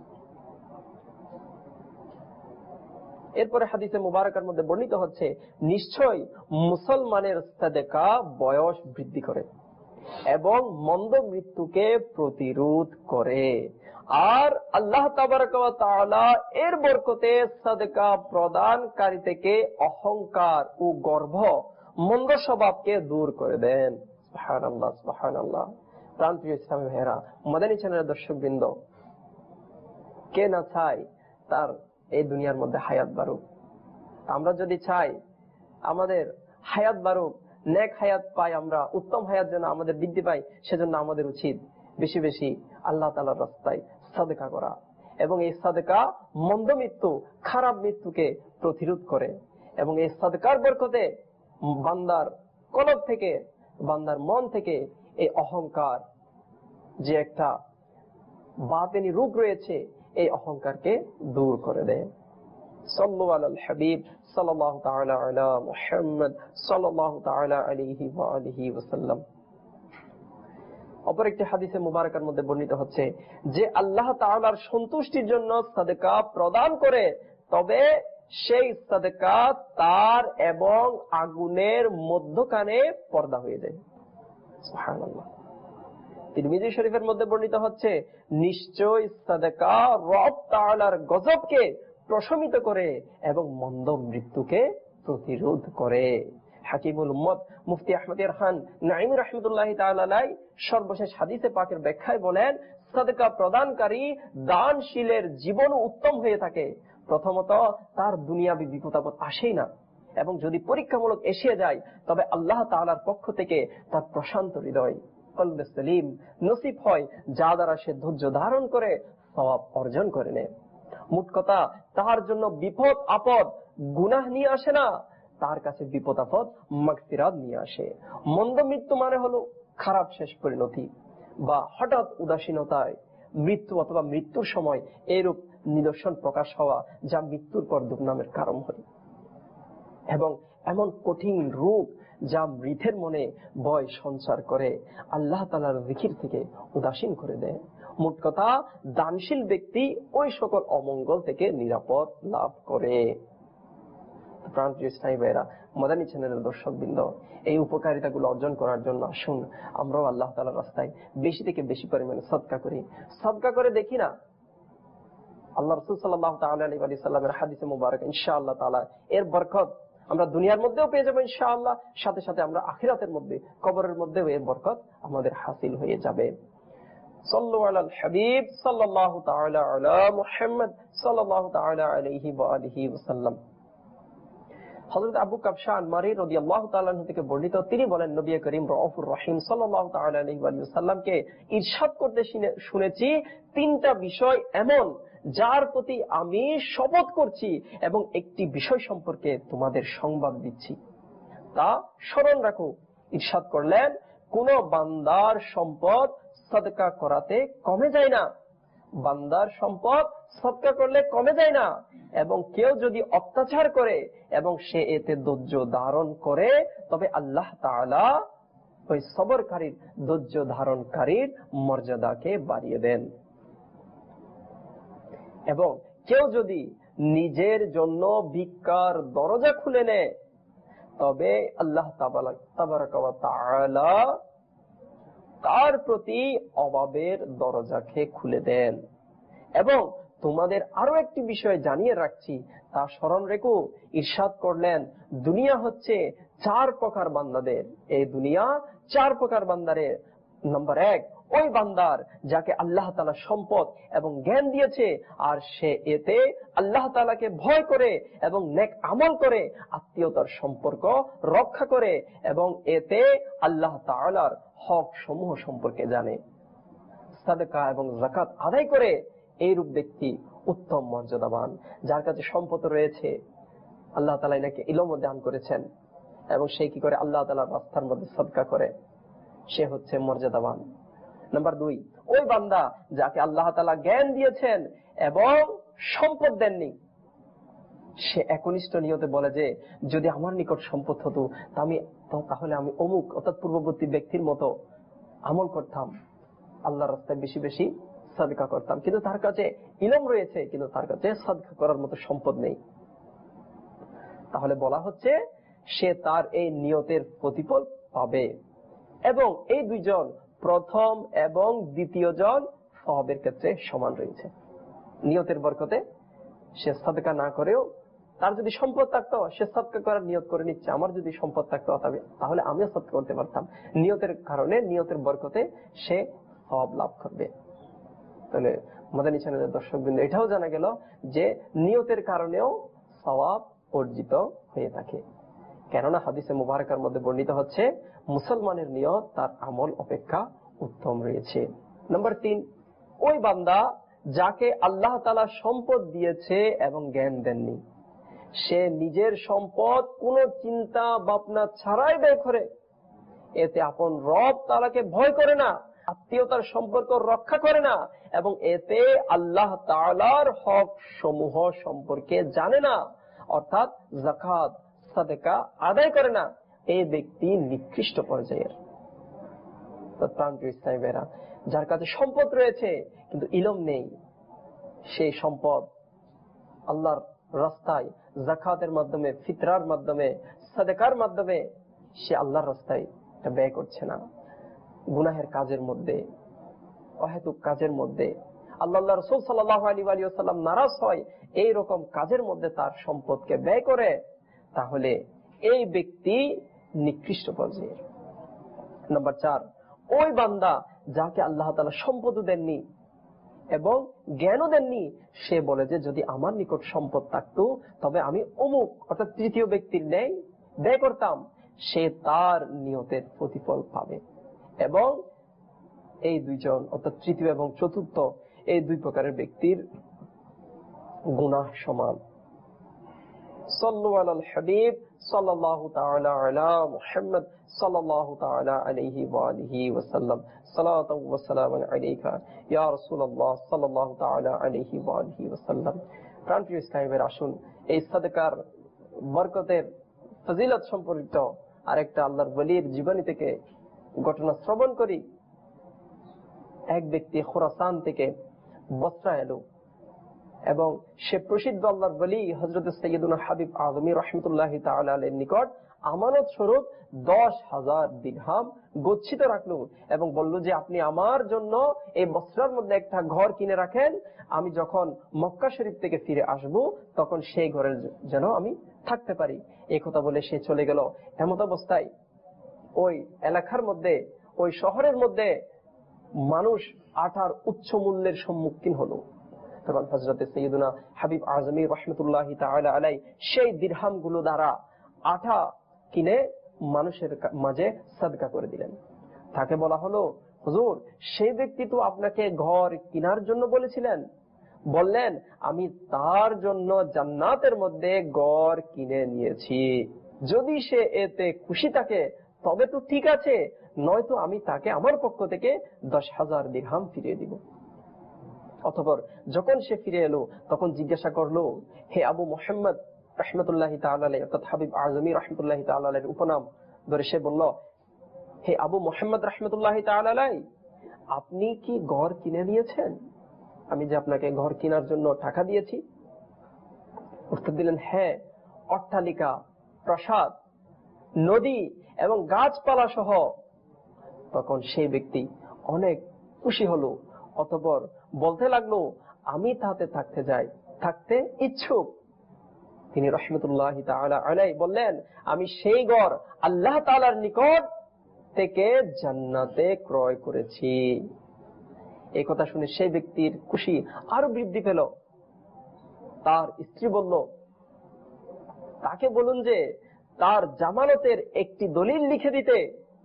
এরপরে হাদিসে মুবারকার মধ্যে বর্ণিত হচ্ছে, নিশ্চয় মুসলমানের সাদকা বয়স বৃদ্ধি করে এবং মন্দ মৃত্যুকে প্রতিরোধ করে। আর আল্লাহ তাবারাক ওয়া তাআলা এর বরকতে সাদকা প্রদানকারী থেকে অহংকার ও গর্ব, মন্দ স্বভাবকে দূর করে দেন। সুবহানাল্লাহ, সুবহানাল্লাহ। প্রাণপ্রিয় ইসলামী ভাইয়েরা, মাদানী চ্যানেলের দর্শকবৃন্দ, কে না চায় তার এই দুনিয়ার মধ্যে হায়াত বাড়ুক? আমরা যদি চাই আমাদের হায়াত বাড়ুক, নেক হায়াত পাই, আমরা উত্তম হায়াত যেন আমাদের বৃদ্ধি পাই, সেজন্য আমাদের উচিত বেশি বেশি আল্লাহ তাআলার রাস্তায় সাদকা করা। এবং এই সাদকা মন্দ মৃত্যু, খারাপ মৃত্যুকে প্রতিরোধ করে। এবং এই সাদকার বরকতে বান্দার কলব থেকে, বান্দার মন থেকে এই অহংকার যে একটা বাতিনি রূপ রয়েছে, এই অহংকারকে দূর করে দেয়। সাল্লু আলাল হাবিব সাল্লাল্লাহু তাআলা আলা মুহাম্মদ সাল্লাল্লাহু তাআলা আলাইহি ওয়া আলিহি ওয়াসাল্লাম। অপর একটি হাদিসে মুবারকার মধ্যে বর্ণিত হচ্ছে, যে আল্লাহ তাআলার সন্তুষ্টির জন্য সাদকা প্রদান করে, তবে সেই সাদকা তার এবং আগুনের মধ্যখানে পর্দা হয়ে যায়। সুবহানাল্লাহ। তিরমিজি শরীফের মধ্যে বর্ণিত হচ্ছে, নিশ্চয় সাদকা রব তাআলার গজবকে প্রশমিত করে এবং মন্দ মৃত্যুকে প্রতিরোধ করে। হাকিমুল উম্মত মুফতি আহমদ খান নাঈমি রাহমাতুল্লাহি তাআলা আলাইহি সর্বশেষ হাদিসে পাকের ব্যাখ্যায় বলেন, সাদকা প্রদানকারী দানশীলের জীবন উত্তম হয়ে থাকে। প্রথমত তার দুনিয়াবী বিপদ আপদ আসেই না, এবং যদি পরীক্ষামূলক এসে যায় তবে আল্লাহ তাআলার পক্ষ থেকে তার প্রশান্ত হৃদয়, কলবে সলিম নসিব হয়, যা দ্বারা সে ধৈর্য ধারণ করে সওয়াব অর্জন করে নেয়। মোট কথা, তার জন্য বিপদ আপদ গুনাহ নিয়ে আসে না, তার কাছে বিপদ আপদ মাগফিরাত নিয়ে আসে। মন্দ মৃত্যু মানে হলো খারাপ শেষ পরিণতি বা হঠাৎ উদাসীনতায় মৃত্যু অথবা মৃত্যুর সময় এরূপ নিদর্শন প্রকাশ হওয়া, যা মৃত্যুর পর দুর্নামের কারণ হয়, এবং এমন কঠিন রূপ যা মৃতের মনে ভয় সঞ্চার করে, আল্লাহ তাআলার জিকির থেকে উদাসীন করে দেয়। মোট কথা, দানশীল ব্যক্তি ওই সকল অমঙ্গল থেকে নিরাপদ লাভ করে। প্রাণপ্রিয় ইসলামী ভাইয়েরা, মাদানী চ্যানেলের দর্শকবৃন্দ, এই উপকারিতাগুলো অর্জন করার জন্য আসুন আমরাও আল্লাহ তাআলার রাস্তায় বেশি থেকে বেশি পরিমাণে সদকা করি। সদকা করে দেখি না আল্লাহ রাসূল সাল্লাল্লাহু তাআলা আলাইহি ওয়া সাল্লামের হাদিসে মুবারক ইনশাআল্লাহ তাআলা এর বরকত আমরা দুনিয়ার মধ্যেও পেয়ে যাবো ইনশাআল্লাহ, সাথে সাথে আমরা আখিরাতের মধ্যে কবরের মধ্যেও এর বরকত আমাদের হাসিল হয়ে যাবে। সাল্লু আলাল হাবিব সাল্লাল্লাহু তাআলা আলা মুহাম্মদ সাল্লাল্লাহু তাআলা আলাইহি ওয়া আলিহি ওয়াসাল্লাম। হযরত আবু কাবশা আনমারি রাদিয়াল্লাহু তাআলা আনহু থেকে বর্ণিত, তিনি বলেন নবী করিম রাউফুর রহিম সাল্লাল্লাহু তাআলা আলাইহি ওয়া সাল্লামকে ইরশাদ করতে শুনেছি, তিনটা বিষয় এমন যার প্রতি আমি শপথ করছি এবং একটি বিষয় সম্পর্কে তোমাদের সংবাদ দিচ্ছি, তা স্মরণ রাখো। ইরশাদ করলেন, কোন বান্দার সম্পদ সদকা করাতে কমে যায় না, বান্দার সম্পদ সদকা করলে কমে যায় না, এবং কেউ যদি অত্যাচার করে এবং সে এতে ধৈর্য ধারণ করে তবে আল্লাহ তাআলা ওই সবরকারীর ধৈর্য ধারণকারীর মর্যাদাকে বাড়িয়ে দেন। এবং কেউ যদি নিজের জন্য ভিক্ষার দরজা খুলে নেয় তবে আল্লাহ তাবারাকা ওয়া তাআলা তার প্রতি অভাবের দরজাকে খুলে দেন। এবং তোমাদের আরো একটি বিষয় জানিয়ে রাখছি, তা স্মরণ রেখো। ইরশাদ করলেন, দুনিয়া হচ্ছে চার প্রকার বান্দাদের, এই দুনিয়া চার প্রকার বান্দারের। নম্বর এক, ওই বান্দার যাকে আল্লাহ তাআলা সম্পদ এবং জ্ঞান দিয়েছে আর সে এতে আল্লাহ তাআলাকে ভয় করে এবং নেক আমল করে, আত্মীয়তার সম্পর্ক রক্ষা করে এবং এতে আল্লাহ তাআলার হক সমূহ সম্পর্কে জানে, সাদকা এবং যাকাত আদায় করে। এইরূপ ব্যক্তি উত্তম মর্যাদাবান। যার কাছে সম্পদ রয়েছে, আল্লাহ তাআলা এনাকে ইলম দান করেছেন এবং সে কি করে আল্লাহ তাআলার রাস্তার মধ্যে সদকা করে, সে হচ্ছে মর্যাদাবান। নাম্বার দুই, ওই বান্দা যাকে আল্লাহ তাআলা জ্ঞান দিয়েছেন এবং সম্পদ দেননি, সে একনিষ্ঠ নিয়তে বলে যে যদি আমার নিকট সম্পদ হতো আমি তাহলে আমি অমুক অর্থাৎ পূর্ববর্তী ব্যক্তির মতো আমল করতাম, আল্লাহর রাস্তায় বেশি বেশি সাদকা করতাম। কিন্তু তার কাছে ইলম রয়েছে, কিন্তু তার কাছে সাদকা করার মতো সম্পদ নেই। তাহলে বলা হচ্ছে সে তার এই নিয়তের প্রতিফল পাবে। এবং এই দুইজন, প্রথম এবং দ্বিতীয় জন, সওয়াবের ক্ষেত্রে সমান রয়েছে। নিয়তের বরকতে সে সাদকা না করেও, তার যদি সম্পদ থাকতো সে সাদকা করার নিয়ত করে নিচ্ছে, আমার যদি সম্পদ থাকতো তাহলে আমিও সাদকা করতে পারতাম। নিয়তের কারণে, নিয়তের বরকতে সে সওয়াব লাভ করবে। তাহলে মাদানী চ্যানেলের দর্শকবৃন্দ, এটাও জানা গেল যে নিয়তের কারণেও সওয়াব অর্জিত হয়ে থাকে। কেননা হাদিসে মুবারকার মধ্যে বর্ণিত হচ্ছে মুসলমানের নিয়ত তার আমল অপেক্ষা উত্তম রয়েছে। নাম্বার তিন, ওই বান্দা যাকে আল্লাহ তাআলা সম্পদ দিয়েছে এবং জ্ঞান দেননি, সে নিজের সম্পদ কোনো চিন্তা ভাবনা ছাড়াই ব্যয় করে, এতে আপন রব তাআলাকে ভয় করে না, আত্মীয়তার সম্পর্ক রক্ষা করে না এবং এতে আল্লাহ তাআলার হক সমূহ সম্পর্কে জানে না, অর্থাৎ যাকাত সাদকা আদায় করে না, এই ব্যক্তি নিকৃষ্ট পর্যায়ের। যার কাছে সম্পদ রয়েছে কিন্তু ইলম নেই, সেই সম্পদ আল্লাহর রাস্তায় যাকাতের মাধ্যমে, ফিতরার মাধ্যমে, সাদকার মাধ্যমে সে আল্লাহর রাস্তায় ব্যয় করছে না, গুনাহের কাজের মধ্যে, অহেতুক কাজের মধ্যে, আল্লাহ রাসূল সাল্লাল্লাহু আলাইহি ওয়া সাল্লাম নারাজ হয় এই রকম কাজের মধ্যে তার সম্পদকে ব্যয় করে, তাহলে এই ব্যক্তি নিকৃষ্ট পর্যায়ের। নাম্বার চার, ওই বান্দা যাকে আল্লাহ তাআলা সম্পদ দেননি এবং জ্ঞানও দেননি, সে বলে যে যদি আমার নিকট সম্পদ থাকতো তবে আমি অমুক অর্থাৎ তৃতীয় ব্যক্তির ন্যায় ব্যয় করতাম, সে তার নিয়তের প্রতিফল পাবে। এবং এই দুইজন অর্থাৎ তৃতীয় এবং চতুর্থ, এই দুই প্রকারের ব্যক্তির গুনাহ সমান। সাল্লু আলাল হাবিব সাল্লাল্লাহু তাআলা আলা মুহাম্মদ সাল্লাল্লাহু তাআলা আলাইহি ওয়া আলিহি ওয়া সাল্লাম। সালাতু ওয়া সালামু আলাইকা ইয়া রাসূলুল্লাহ সাল্লাল্লাহু তাআলা আলাইহি ওয়া আলিহি ওয়া সাল্লাম। প্রাণপ্রিয় ইসলামের, আসুন এই সাদকার বরকতের ফজিলত সম্পর্কিত আরেকটা আল্লাহর ওলির জীবনী থেকে ঘটনা শ্রবণ করি। এক ব্যক্তি খুরাসান থেকে বসরা এলো, এবং সে প্রসিদ্ধ আল্লাহর ওলি হযরত সাইয়্যিদুনা হাবিব আযমি রাহমাতুল্লাহি তাআলা আলাইহির নিকট আমানত স্বরূপ দশ হাজার দিরহাম গচ্ছিত রাখলো এবং বলল যে আপনি আমার জন্য এই বসরার মধ্যে একটা ঘর কিনে রাখেন, আমি যখন মক্কা শরীফ থেকে ফিরে আসব তখন সেই ঘরের যেন আমি থাকতে পারি। এই কথা বলে সে চলে গেল। এমত অবস্থায় ওই এলাকার মধ্যে, ওই শহরের মধ্যে মানুষ আটার উচ্চ মূল্যের সম্মুখীন হলো। তখন হযরত সাইয়্যিদুনা হাবিব আযমি রাহমাতুল্লাহি তাআলা আলাইহি সেই দিরহামগুলো দ্বারা আটা কিনে মানুষের মাঝে সাদকা করে দিলেন। তাকে বলা হলো, হুজুর, সেই ব্যক্তি তো আপনাকে ঘর কেনার জন্য বলেছিলেন। বললেন, আমি তার জন্য জান্নাতের মধ্যে ঘর কিনে নিয়েছি, যদি সে এতে খুশি থাকে তবে তো ঠিক আছে, নয়তো আমি তাকে আমার পক্ষ থেকে দশ হাজার দিরহাম ফিরিয়ে দিব। অতঃপর যখন সে ফিরে এলো তখন জিজ্ঞাসা করলো, হে আবু মুহাম্মদ রাহমাতুল্লাহি তাআলা আলাইহি, অর্থাৎ হাবিব আযমি রাহমাতুল্লাহি তাআলা আলাইহির উপনাম ধরে সে বলল, হে আবু মুহাম্মদ রাহমাতুল্লাহি তাআলা আলাইহি, আপনি কি ঘর কিনে নিয়েছেন? আমি যে আপনাকে ঘর কেনার জন্য টাকা দিয়েছি। উত্তর দিলেন, হ্যাঁ, অট্টালিকা, প্রাসাদ, নদী এবং গাছপালা সহ। তখন সেই ব্যক্তি অনেক খুশি হলো। অতঃপর বলতে লাগলো, আমি তাতে থাকতে যাই, থাকতে ইচ্ছুক। তিনি রাহমাতুল্লাহি তাআলা আলাইহি বললেন, আমি সেই ঘর আল্লাহ তাআলার নিকট থেকে জান্নাতে ক্রয় করেছি। এই কথা শুনে সেই ব্যক্তির খুশি আরো বৃদ্ধি পেল। তার স্ত্রী বলল, তাকে বলুন যে তার জামানতের একটি দলিল লিখে দিতে,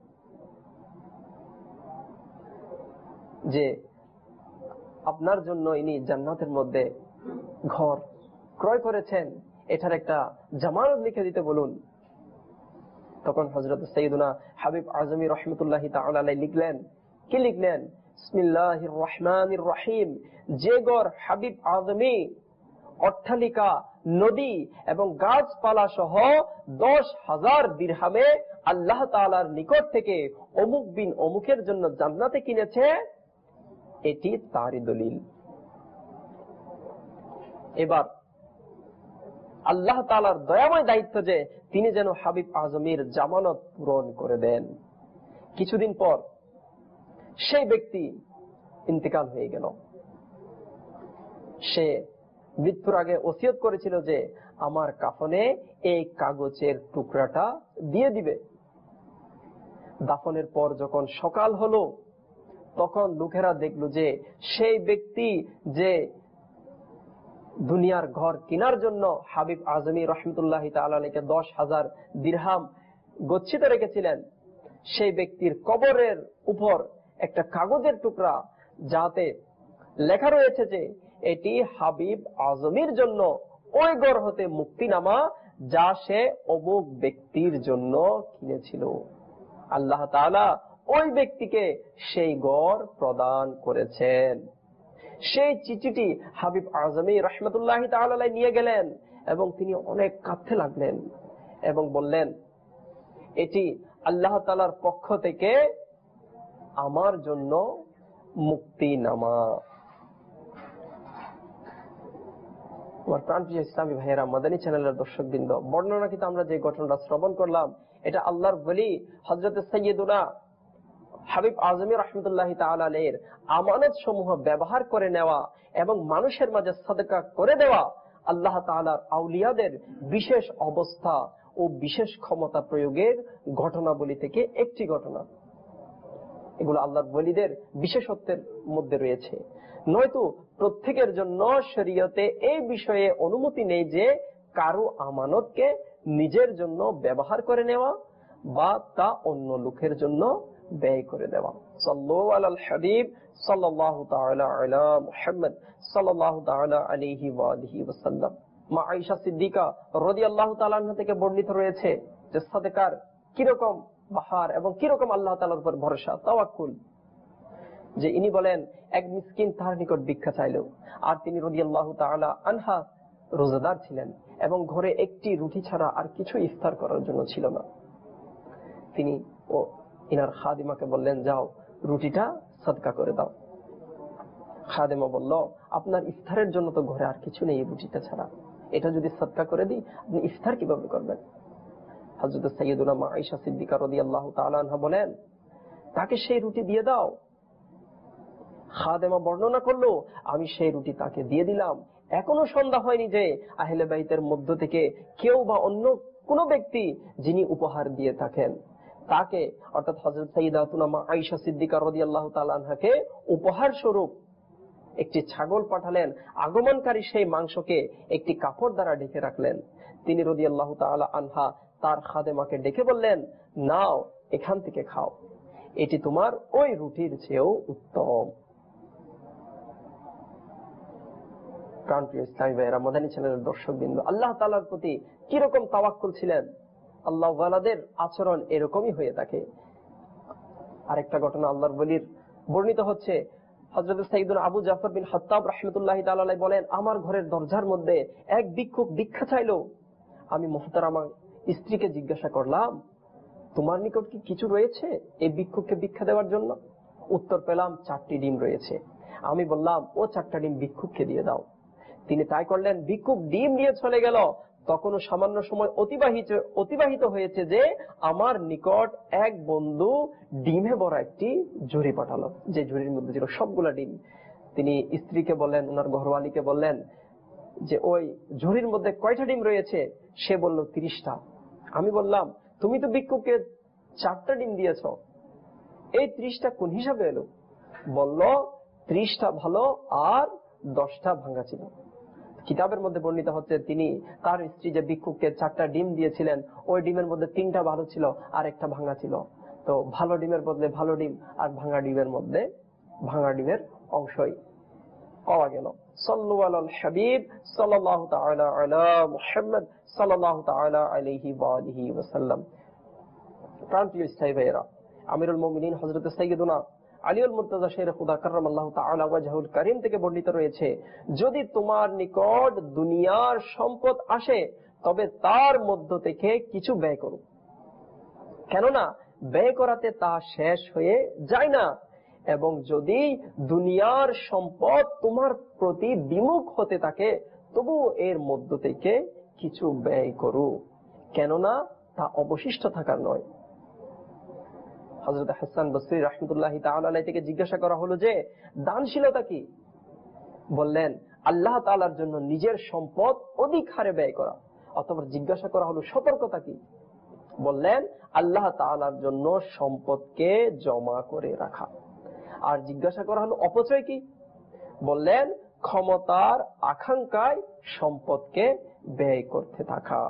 যে আপনার জন্য ইনি জান্নাতের মধ্যে ঘর ক্রয় করেছেন, এটার একটা জামানত লিখে দিতে বলুন। তখন হযরত সাইয়্যিদুনা হাবিব আযমি রাহমাতুল্লাহি তাআলা আলাইহি লিখলেন, কি লিখলেন? বিসমিল্লাহির রহমানির রহিম। যে ঘর হাবিব আযমি অট্টালিকা, নদী এবং গাছপালা সহ দশ হাজার দিরহামে আল্লাহ তাআলার নিকট থেকে অমুক বিন অমুকের জন্য জান্নাতে কিনেছে, এটি তারই দলিল। এবার আল্লাহ তাআলার দয়াময় দায়িত্ব যে তিনি যেন হাবিব আযমির জামানত পূরণ করে দেন। কিছুদিন পর সেই ব্যক্তি ইন্তেকাল হয়ে গেল। সে মৃত্যুর আগে ওসিয়ত করেছিল যে আমার কাফনে এই কাগজের টুকরাটা দিয়ে দিবে। দাফনের পর যখন সকাল হলো তখন লোকেরা দেখলো যে সেই ব্যক্তি যে দুনিয়ার ঘর কেনার জন্য হাবিব আযমি রাহমাতুল্লাহি তাআলা আলাইহি দশ হাজার দিরহাম গচ্ছিত রেখেছিলেন, সেই ব্যক্তির কবরের উপর একটা কাগজের টুকরা, যাতে লেখা রয়েছে যে এটি হাবিব আযমির জন্য ওই ঘর হতে মুক্তিনামা যা সে অমুক ব্যক্তির জন্য কিনেছিল। আল্লাহ তাআলা ওই ব্যক্তিকে সেই ঘর প্রদান করেছেন। সেই চিঠিটি হাবিব আযমি রাহমাতুল্লাহি তাআলা আলাইহি নিয়ে গেলেন এবং তিনি অনেক কাঁদতে লাগলেন এবং বললেন, এটি আল্লাহ তাআলার পক্ষ থেকে আমার জন্য মুক্তিনামা। আমার প্রাণপ্রিয় ইসলামী ভাইয়েরা, মাদানী চ্যানেলের দর্শকবৃন্দ, বর্ণনাকৃত আমরা যে ঘটনাটা শ্রবণ করলাম, এটা আল্লাহর ওলি হযরত সাইয়্যিদুনা হাবিব আযমি রাহমাতুল্লাহি তাআলা আলাইহির আমানত সমূহ ব্যবহার করে নেওয়া এবং মানুষের মাঝে সাদকা করে দেওয়া আল্লাহ তাআলার আউলিয়াদের বিশেষ অবস্থা ও বিশেষ ক্ষমতা প্রয়োগের ঘটনাবলী থেকে একটি ঘটনা। এগুলো আল্লাহর ওলিদের বিশেষত্বের মধ্যে রয়েছে। নয়তো প্রত্যেকের জন্য শরীয়তে এই বিষয়ে অনুমতি নেই যে কারো আমানতকে নিজের জন্য ব্যবহার করে নেওয়া বা তা অন্য লোকের জন্য ব্যয় করে দেওয়া। সাল্লাল্লাহু আলাল হাবিব সাল্লাল্লাহু তাআলা আলা মুহাম্মদ সাল্লাল্লাহু তাআলা আলাইহি ওয়া আলিহি ওয়াসাল্লাম। মা আয়েশা সিদ্দিকা রাদিয়াল্লাহু তাআলা আনহা থেকে বর্ণিত রয়েছে যে সাদকার কিরকম বাহার এবং কিরকম আল্লাহ তাআলার উপর ভরসা, তাওয়াক্কুল। যে ইনি বলেন, এক মিসকিন তার নিকট ভিক্ষা চাইলেও, আর তিনি রাদিয়াল্লাহু তাআলা আনহা রোজাদার ছিলেন এবং ঘরে একটি রুটি ছাড়া আর কিছু ইফতার করার জন্য ছিল না। তিনি ও ইনার খাদিমাকে বললেন, যাও রুটিটা সাদকা করে দাও। খাদিমা বলল, আপনার ইফতারের জন্য তো ঘরে আর কিছু নেই এই রুটিটা ছাড়া, এটা যদি সদকা করে দিই আপনি ইফতার কিভাবে করবেন? হযরত সাইয়্যিদুনা আয়েশা সিদ্দিকা রাদিয়াল্লাহু তাআলা আনহা বলেন, তাকে সেই রুটি দিয়ে দাও। খাদেমা বর্ণনা করলো, আমি সেই রুটি তাকে দিয়ে দিলাম। এখনো সন্ধ্যা হয়নি যে আহলে বাইতের মধ্য থেকে কেউ বা অন্য কোন ব্যক্তি যিনি উপহার দিয়ে থাকেন তাকে, অর্থাৎ হযরত সাইয়্যিদাতুনা আয়েশা সিদ্দিকা রাদিয়াল্লাহু তাআলা আনহাকে উপহার স্বরূপ একটি ছাগল পাঠালেন। আগমনকারী সেই মাংসকে একটি কাপড় দ্বারা ঢেকে রাখলেন। তিনি রাদিয়াল্লাহু তাআলা আনহা তার খাদেমাকে ডেকে বললেন, নাও এখান থেকে খাও, এটি তোমার ওই রুটির চেয়েও উত্তম। প্রাণপ্রিয় ইসলামী ভাইয়েরা, মাদানী চ্যানেলের দর্শকবৃন্দ, আল্লাহ তাআলার প্রতি কিরকম তাওয়াক্কুল ছিলেন, আল্লাহ ওয়ালাদের আচরণ এরকমই হয়ে থাকে। আরেকটা ঘটনা আল্লাহর ওলির বর্ণিত হচ্ছে, হযরত সাইয়্যিদুনা আবু জাফর বিন খাত্তাব রাহমাতুল্লাহি তাআলা আলাইহি বলেন, আমার ঘরের দরজার মধ্যে এক ভিক্ষুক ভিক্ষা চাইলো। আমি মুহতারামা স্ত্রীকে জিজ্ঞাসা করলাম, তোমার নিকট কি কিছু রয়েছে এই ভিক্ষুককে ভিক্ষা দেওয়ার জন্য? উত্তর পেলাম, চারটি ডিম রয়েছে। আমি বললাম, ও চারটা ডিম ভিক্ষুককে দিয়ে দাও। তিনি তাই করলেন। ভিক্ষুক ডিম নিয়ে চলে গেল। তখনও সামান্য সময় অতিবাহিত অতিবাহিত হয়েছে যে আমার নিকট এক বন্ধু ডিমে ভরা একটি ঝুড়ি পাঠালো, যে ঝুড়ির মধ্যে ছিল সবগুলা ডিম। তিনি স্ত্রীকে বললেন, ওনার ঘরওয়ালিকে বললেন যে ওই ঝুড়ির মধ্যে কয়টা ডিম রয়েছে? সে বলল তিরিশটা। আমি বললাম, তুমি তো ভিক্ষুককে চারটা ডিম দিয়েছ, এই ত্রিশটা কোন হিসাবে এলো? বলল, ত্রিশটা ভালো আর দশটা ভাঙা ছিল। কিতাবের মধ্যে বর্ণিত হচ্ছে, তিনি তার স্ত্রী যে ভিক্ষুককে চারটা ডিম দিয়েছিলেন, ওই ডিমের মধ্যে তিনটা ভালো ছিল আর একটা ভাঙা ছিল। তো ভালো ডিমের বদলে ভালো ডিম আর ভাঙা ডিমের মধ্যে ভাঙা ডিমের অংশই পাওয়া গেল। সাল্লু আলাল হাবিব সাল্লাল্লাহু তাআলা আলা মুহাম্মদ সাল্লাল্লাহু তাআলা আলাইহি ওয়া আলিহি ওয়াসাল্লাম। প্রাণপ্রিয় ইসলামী ভাইয়েরা, আমিরুল মুমিনিন হযরত সাইয়্যিদুনা আলিউল মুর্তজা শের খুদা কাররামাল্লাহু তাআলা ওয়াজহুল কারীম থেকে বর্ণিত রয়েছে, যদি তোমার নিকট দুনিয়ার সম্পদ আসে তবে তার মধ্য থেকে কিছু ব্যয় করো, কেননা ব্যয় করাতে তা শেষ হয়ে যায় না। এবং যদি দুনিয়ার সম্পদ তোমার প্রতি বিমুখ হতে থাকে তবু এর মধ্য থেকে কিছু ব্যয় করো, কেননা তা অবশিষ্ট থাকার নয়। হযরত হাসান বসরি রাহমাতুল্লাহি তাআলা আলাইহি থেকে জিজ্ঞাসা করা হলো যে দানশীলতা কি? বললেন, আল্লাহ তাআলার জন্য নিজের সম্পদ অধিক হারে ব্যয় করা। অতঃপর জিজ্ঞাসা করা হলো সতর্কতা কি? বললেন, আল্লাহ তাআলার জন্য সম্পদকে জমা করে রাখা। আর জিজ্ঞাসা করা হলো অপচয় কি? বললেন, ক্ষমতার আকাঙ্ক্ষায় সম্পদকে ব্যয় করতে থাকা।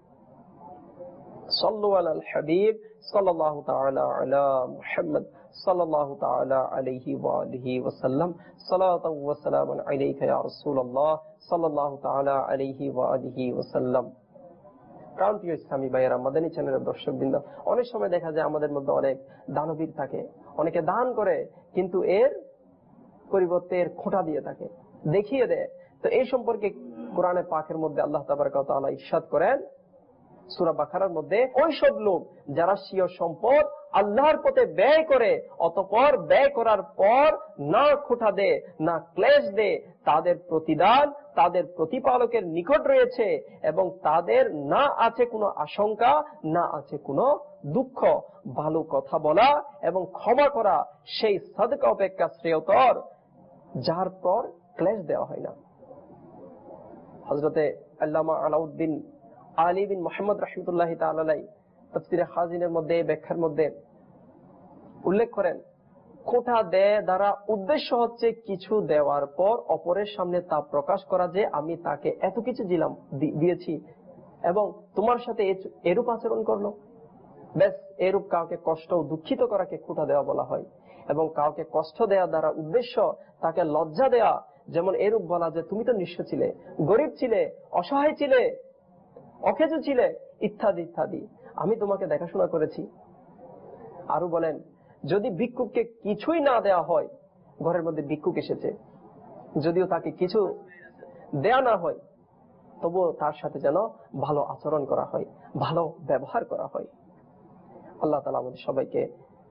সাল্লু আলাল হাবিব সাল্লাল্লাহু তাআলা আলা মুহাম্মদ সাল্লাল্লাহু তাআলা আলাইহি ওয়া আলিহি ওয়াসাল্লাম। সালাতু ওয়া সালামু আলাইকা ইয়া রাসূলুল্লাহ সাল্লাল্লাহু তাআলা আলাইহি ওয়া আলিহি ওয়াসাল্লাম। প্রাণপ্রিয় ইসলামী ভাইয়েরা, মাদানী চ্যানেলের দর্শকবৃন্দ, অনেক সময় দেখা যায় আমাদের মধ্যে অনেক দানবীর থাকে, অনেকে দান করে কিন্তু এর পরিবর্তে এর খোঁটা দিয়ে থাকে, দেখিয়ে দেয়। তো এই সম্পর্কে কোরআনে পাকের মধ্যে আল্লাহ তাবারক ওয়া তাআলা ইরশাদ করেন সূরা বাকারার মধ্যে, ওই সব লোক যারা স্বীয় সম্পদ আল্লাহর পথে ব্যয় করে অতঃপর ব্যয় করার পর না খোঁটা দেয় না ক্লেশ দেয়, তাদের প্রতিদান তাদের প্রতিপালকের নিকট রয়েছে এবং তাদের না আছে কোনো আশঙ্কা, না আছে কোনো দুঃখ। ভালো কথা বলা এবং ক্ষমা করা সেই সাদকা অপেক্ষা শ্রেয়তর, যার পর ক্লেশ দেওয়া হয় না। হযরতে আল্লামা আলাউদ্দিন আলী বিন মুহাম্মদ রাহমাতুল্লাহি তাআলা আলাইহি তাফসীরে খাজিনের মধ্যে ব্যাখ্যার মধ্যে উল্লেখ করেন, খোঁটা দেয় দ্বারা উদ্দেশ্য হচ্ছে কিছু দেওয়ার পর অপরের সামনে তা প্রকাশ করা যে আমি তাকে এত কিছু দিলাম দিয়েছি এবং তোমার সাথে এরূপ আচরণ করলো। ব্যাস, এরূপ কাউকে কষ্ট ও দুঃখিত করাকে খোঁটা দেওয়া বলা হয়। এবং কাউকে কষ্ট দেওয়া দ্বারা উদ্দেশ্য তাকে লজ্জা দেওয়া, যেমন এরূপ বলা যে তুমি তো নিঃস্ব ছিলে, গরিব ছিলে, অসহায় ছিলে, অকেজো ছিলে, ইত্যাদি ইত্যাদি, আমি তোমাকে দেখাশোনা করেছি। আরো বলেন, যদি ভিক্ষুককে কিছুই না দেওয়া হয়, ঘরের মধ্যে ভিক্ষুক এসেছে, যদিও তাকে কিছু দেয়া না হয় তবুও তার সাথে যেন ভালো আচরণ করা হয়, ভালো ব্যবহার করা হয়। আল্লাহ তাআলা আমাদের সবাইকে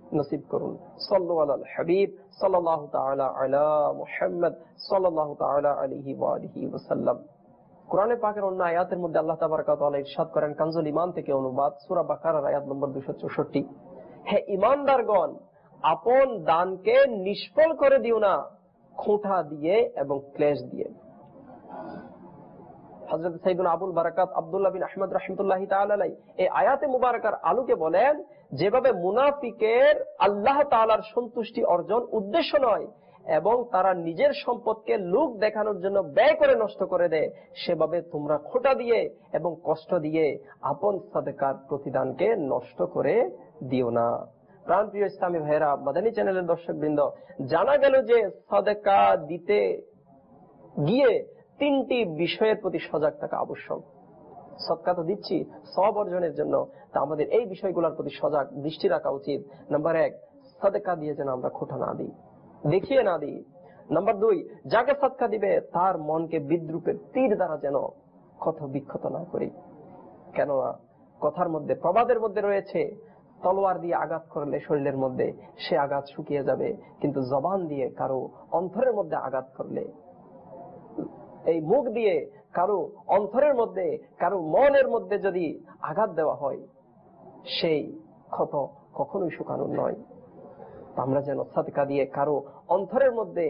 নসিব করুন। সাল্লু আলাল হাবিব সাল্লাল্লাহু তাআলা আলা মুহাম্মদ সাল্লাল্লাহু তাআলা আলাইহি ওয়া আলিহি ওয়াসাল্লাম। কোরআনে পাকের অন্য আয়াতের মধ্যে আল্লাহ তাবারক ওয়া তাআলা ইরশাদ করেন, কানজুল ঈমান থেকে অনুবাদ, সূরা বাকারার আয়াত নম্বর দুইশো চৌষট্টি, হে ঈমানদারগণ, আপন দানকে নিষ্ফল করে দিও না খোঁটা দিয়ে এবং ক্লেশ দিয়ে। হযরত সাইয়্যিদুনা আবুল বারাকাত আব্দুল্লাহ বিন আহমদ রাহমাতুল্লাহি তাআলা আলাইহি এই আয়াতে মুবারাকার আলোকে বলেন, যেভাবে মুনাফিকের আল্লাহ তাআলার সন্তুষ্টি অর্জন উদ্দেশ্য নয় এবং তারা নিজের সম্পদকে লোক দেখানোর জন্য ব্যয় করে নষ্ট করে দেয়, সেভাবে তোমরা খোঁটা দিয়ে এবং কষ্ট দিয়ে আপন সাদকার প্রতিদানকে নষ্ট করে দিও না। প্রাণপ্রিয় ইসলামী ভাইয়েরা, মাদানী চ্যানেলের দর্শকবৃন্দ, জানা গেল যে সাদকা দিতে গিয়ে তিনটি বিষয়ের প্রতি সজাগ থাকা আবশ্যক। সদকা তো দিচ্ছি সওয়াব অর্জনের জন্য, তা আমাদের এই বিষয়গুলোর প্রতি সজাগ দৃষ্টি রাখা উচিত। নাম্বার এক, সাদকা দিয়ে যেন আমরা খোঁটা না দিই, দেখিয়ে না দিই। নাম্বার দুই, যাকে সাদকা দিবে তার মনকে বিদ্রুপের তীর দ্বারা যেন ক্ষত বিক্ষত না করি। কেননা কথার মধ্যে, প্রবাদের মধ্যে রয়েছে, তলোয়ার দিয়ে আঘাত করলে শরীরের মধ্যে সে আঘাত শুকিয়ে যাবে, কিন্তু জবান দিয়ে কারো অন্তরের মধ্যে আঘাত করলে, এই মুখ দিয়ে কারো অন্তরের মধ্যে, কারো মনের মধ্যে যদি আঘাত দেওয়া হয়, সেই ক্ষত কখনোই শুকানোর নয়। আমরা যেন সাদকা দিয়ে কারো অন্তরের মধ্যে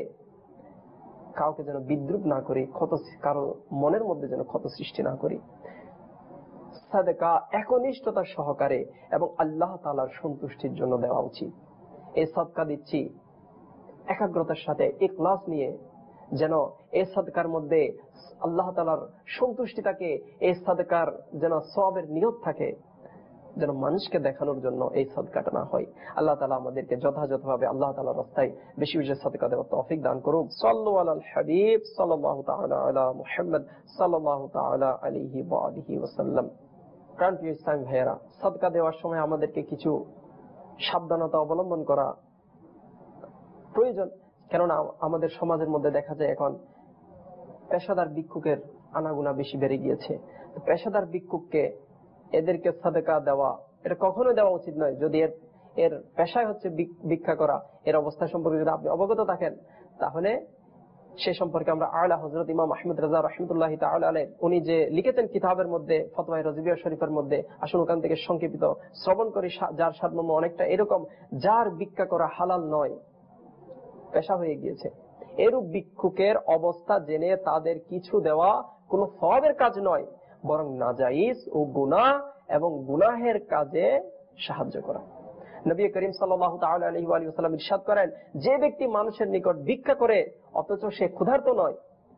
কাউকে যেন বিদ্রুপ না করি, ক্ষত কারো মনের মধ্যে যেন ক্ষত সৃষ্টি না করি। সাদকা একনিষ্ঠতা সহকারে এবং আল্লাহ তাআলার সন্তুষ্টির জন্য দেওয়া উচিত। এই সাদকা দিচ্ছি একাগ্রতার সাথে, ইখলাস নিয়ে, যেন এই সাদকার মধ্যে আল্লাহ তাআলার সন্তুষ্টি থাকে, এই সাদকার যেন সওয়াবের নিয়ত থাকে, যেন মানুষকে দেখানোর জন্য এই সাদকাটা না হয়। আল্লাহ তাআলা আমাদেরকে যথাযথভাবে আল্লাহ তাআলার রাস্তায় বেশি বেশি সাদকা দেওয়ার তৌফিক দান করুন। সাল্লু আলাল হাবিব সাল্লাল্লাহু তাআলা আলা মুহাম্মদ সাল্লাল্লাহু তাআলা আলাইহি ওয়া আলিহি ওয়াসাল্লাম। প্রাণপ্রিয় ইসলামী ভাইয়েরা, সাদকা দেওয়ার সময় আমাদেরকে কিছু সাবধানতা অবলম্বন করা প্রয়োজন। কেননা আমাদের সমাজের মধ্যে দেখা যায় এখন পেশাদার ভিক্ষুকের আনাগোনা বেশি বেড়ে গিয়েছে। পেশাদার ভিক্ষুককে এদেরকে সাদকা দেওয়া, এটা কখনো দেওয়া উচিত নয়। যদি এর এর পেশায় হচ্ছে ভিক্ষা করা, এর অবস্থা সম্পর্কে যদি আপনি অবগত থাকেন, তাহলে সে সম্পর্কে আমরা আলা হযরত ইমাম আহমদ রাজা রাহমাতুল্লাহি তাআলা আলাইহি উনি যে লিখেছেন কিতাবের মধ্যে, ফতোয়া রাজিবিয়া শরীফের মধ্যে, আসুন ওখান থেকে সংক্ষেপিত শ্রবণ করি, যার সারমর্ম অনেকটা এরকম: যার ভিক্ষা করা হালাল নয়, পেশা হয়ে গিয়েছে, এরূপ ভিক্ষুকের অবস্থা জেনে তাদের কিছু দেওয়া কোনো সওয়াবের কাজ নয়, বরং নাজাইজ ও গুনাহ এবং গুনাহের কাজে সাহায্য করা। নবী করিম সাল্লাল্লাহু তাআলা আলাইহি ওয়া সাল্লাম ইরশাদ করেন, যে ব্যক্তি মানুষের নিকট ভিক্ষা করে অথচ সে ক্ষুধার্ত নয়,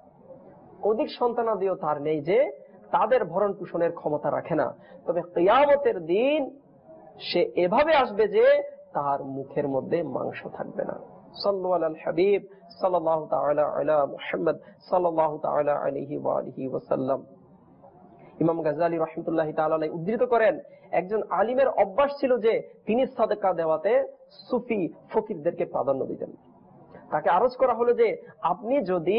অধিক সন্তানাদিও তার নেই, যে তাদের ভরণ পোষণের ক্ষমতা রাখে না, তবে কিয়ামতের দিন সে এভাবে আসবে যে তার মুখের মধ্যে মাংস থাকবে না। সাল্লু আলাল হাবিব সাল্লাল্লাহু তাআলা আলা মুহাম্মদ সাল্লাল্লাহু তাআলা আলাইহি ওয়া আলিহি ওয়াসাল্লাম। ইমাম গাজ্জালী রাহমাতুল্লাহি তাআলা আলাইহি উদ্ধৃত করেন, একজন আলিমের অভ্যাস ছিল যে তিনি সাদকা দেওয়াতে সুফি ফকিরদেরকে প্রাধান্য দিতেন। তাকে আরজ করা হলো যে আপনি যদি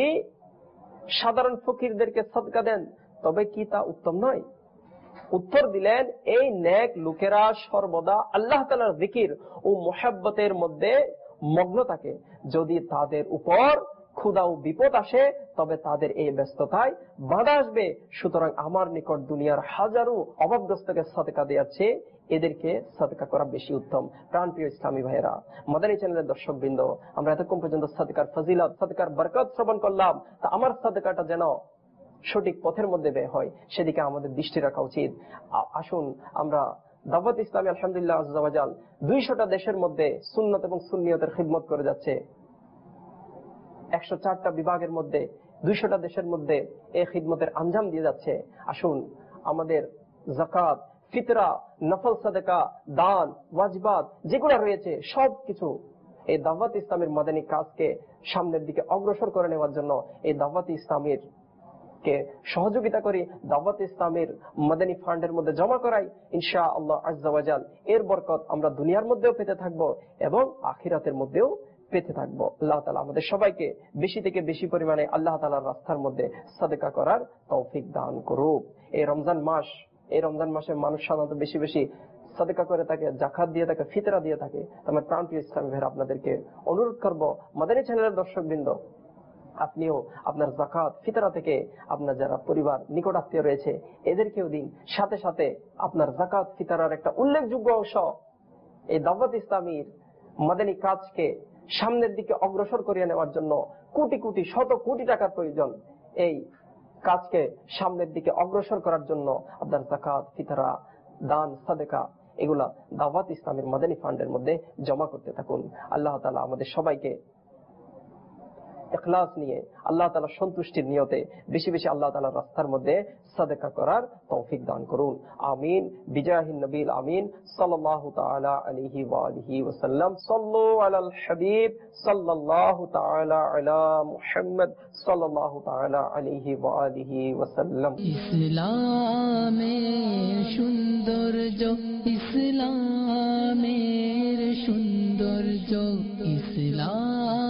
সাধারণ ফকিরদেরকে সাদকা দেন তবে কি তা উত্তম নয়? উত্তর দিলেন, এই নেক লোকেরা সর্বদা আল্লাহ তাআলার জিকির ও মুহাব্বতের মধ্যে মগ্ন থাকে। যদি তাদের উপর ক্ষুধা ও বিপদ আসে তবে তাদের এই ব্যস্ততায় বাধা আসবে। সুতরাং আমার নিকট দুনিয়ার হাজারো অভাবগ্রস্তকে সাদকা দেওয়ার চেয়ে এদেরকে সাদকা করা বেশি উত্তম। প্রাণপ্রিয় ইসলামী ভাইয়েরা, মাদানী চ্যানেলের দর্শকবৃন্দ, আমরা এতক্ষণ পর্যন্ত সাদকার ফজিলত, সাদকার বরকত শ্রবণ করলাম। তা আমার সাদকাটা যেন সঠিক পথের মধ্যে ব্যয় হয়, সেদিকে আমাদের দৃষ্টি রাখা উচিত। আসুন আমরা দাওয়াত ইসলামী আলহামদুলিল্লাহ আযজা ওয়া জাল দুইশোটা দেশের মধ্যে সুন্নাত এবং সুন্নিয়তের খিদমত করে যাচ্ছে। একশো চারটা বিভাগের মধ্যে দুইশোটা দেশের মধ্যে এই খিদমতের আঞ্জাম দিয়ে যাচ্ছে। আসুন আমাদের যাকাত, ফিতরা, নফল সাদকা, দান, ওয়াজিবাত যেগুলো রয়েছে সবকিছু এই দাওয়াত ইসলামের মাদানী কাজকে সামনের দিকে অগ্রসর করে নেওয়ার জন্য এই দাওয়াত ইসলামের কে সহযোগিতা করি, দাওয়াত ইসলামের মাদানী ফান্ডের মধ্যে জমা করাই। ইনশাআল্লাহ আযজা ওয়া জাল এর বরকত আমরা দুনিয়ার মধ্যেও পেতে থাকবো এবং আখিরাতের মধ্যেও পেতে থাকবো। আল্লাহ তাআলা আমাদের সবাইকে বেশি থেকে বেশি পরিমাণে আল্লাহ তাআলার রাস্তার মধ্যে সাদকা করার তৌফিক দান করুক। এই রমজান মাস, এই রমজান মাসে মানুষ সাধারণত বেশি বেশি সাদকা করে থাকে, জাকাত দিয়ে থাকে, ফিতরা দিয়ে থাকে। আমার প্রাণপ্রিয় ইসলামী ভাইরা, আপনাদেরকে অনুরোধ করব, মাদানী চ্যানেলের দর্শকবৃন্দ, আপনিও আপনার জাকাত ফিতরা থেকে আপনার যারা পরিবার নিকট আত্মীয় রয়েছে এদেরকেও দিন। সাথে সাথে আপনার জাকাত ফিতরার একটা উল্লেখযোগ্য অংশ এই দাওয়াত ইসলামীর মাদানী কাজকে সামনের দিকে অগ্রসর করিয়ে নেওয়ার জন্য কোটি কোটি শত কোটি টাকার প্রয়োজন। এই কাজকে সামনের দিকে অগ্রসর করার জন্য আপনার জাকাত ফিতরা দান সাদেকা এগুলা দাওয়াত ইসলামের মাদানী ফান্ডের মধ্যে জমা করতে থাকুন। আল্লাহ তাআলা আমাদের সবাইকে ইখলাস নিয়ে আল্লাহ তাআলার সন্তুষ্টির নিয়তে বেশি বেশি আল্লাহ তাআলার রাস্তার মধ্যে সাদকা করার তৌফিক দান করুন। আমিন। বিজাহিন নবীল আমিন সাল্লাল্লাহু তাআলা আলাইহি ওয়া আলিহি ওয়াসাল্লাম। সাল্লু আলাল হাবিব সাল্লাল্লাহু তাআলা আলা মুহাম্মদ সাল্লাল্লাহু তাআলা আলাইহি ওয়া আলিহি ওয়াসাল্লাম। ইসলামের সৌন্দর্য, ইসলামের সৌন্দর্য, ইসলাম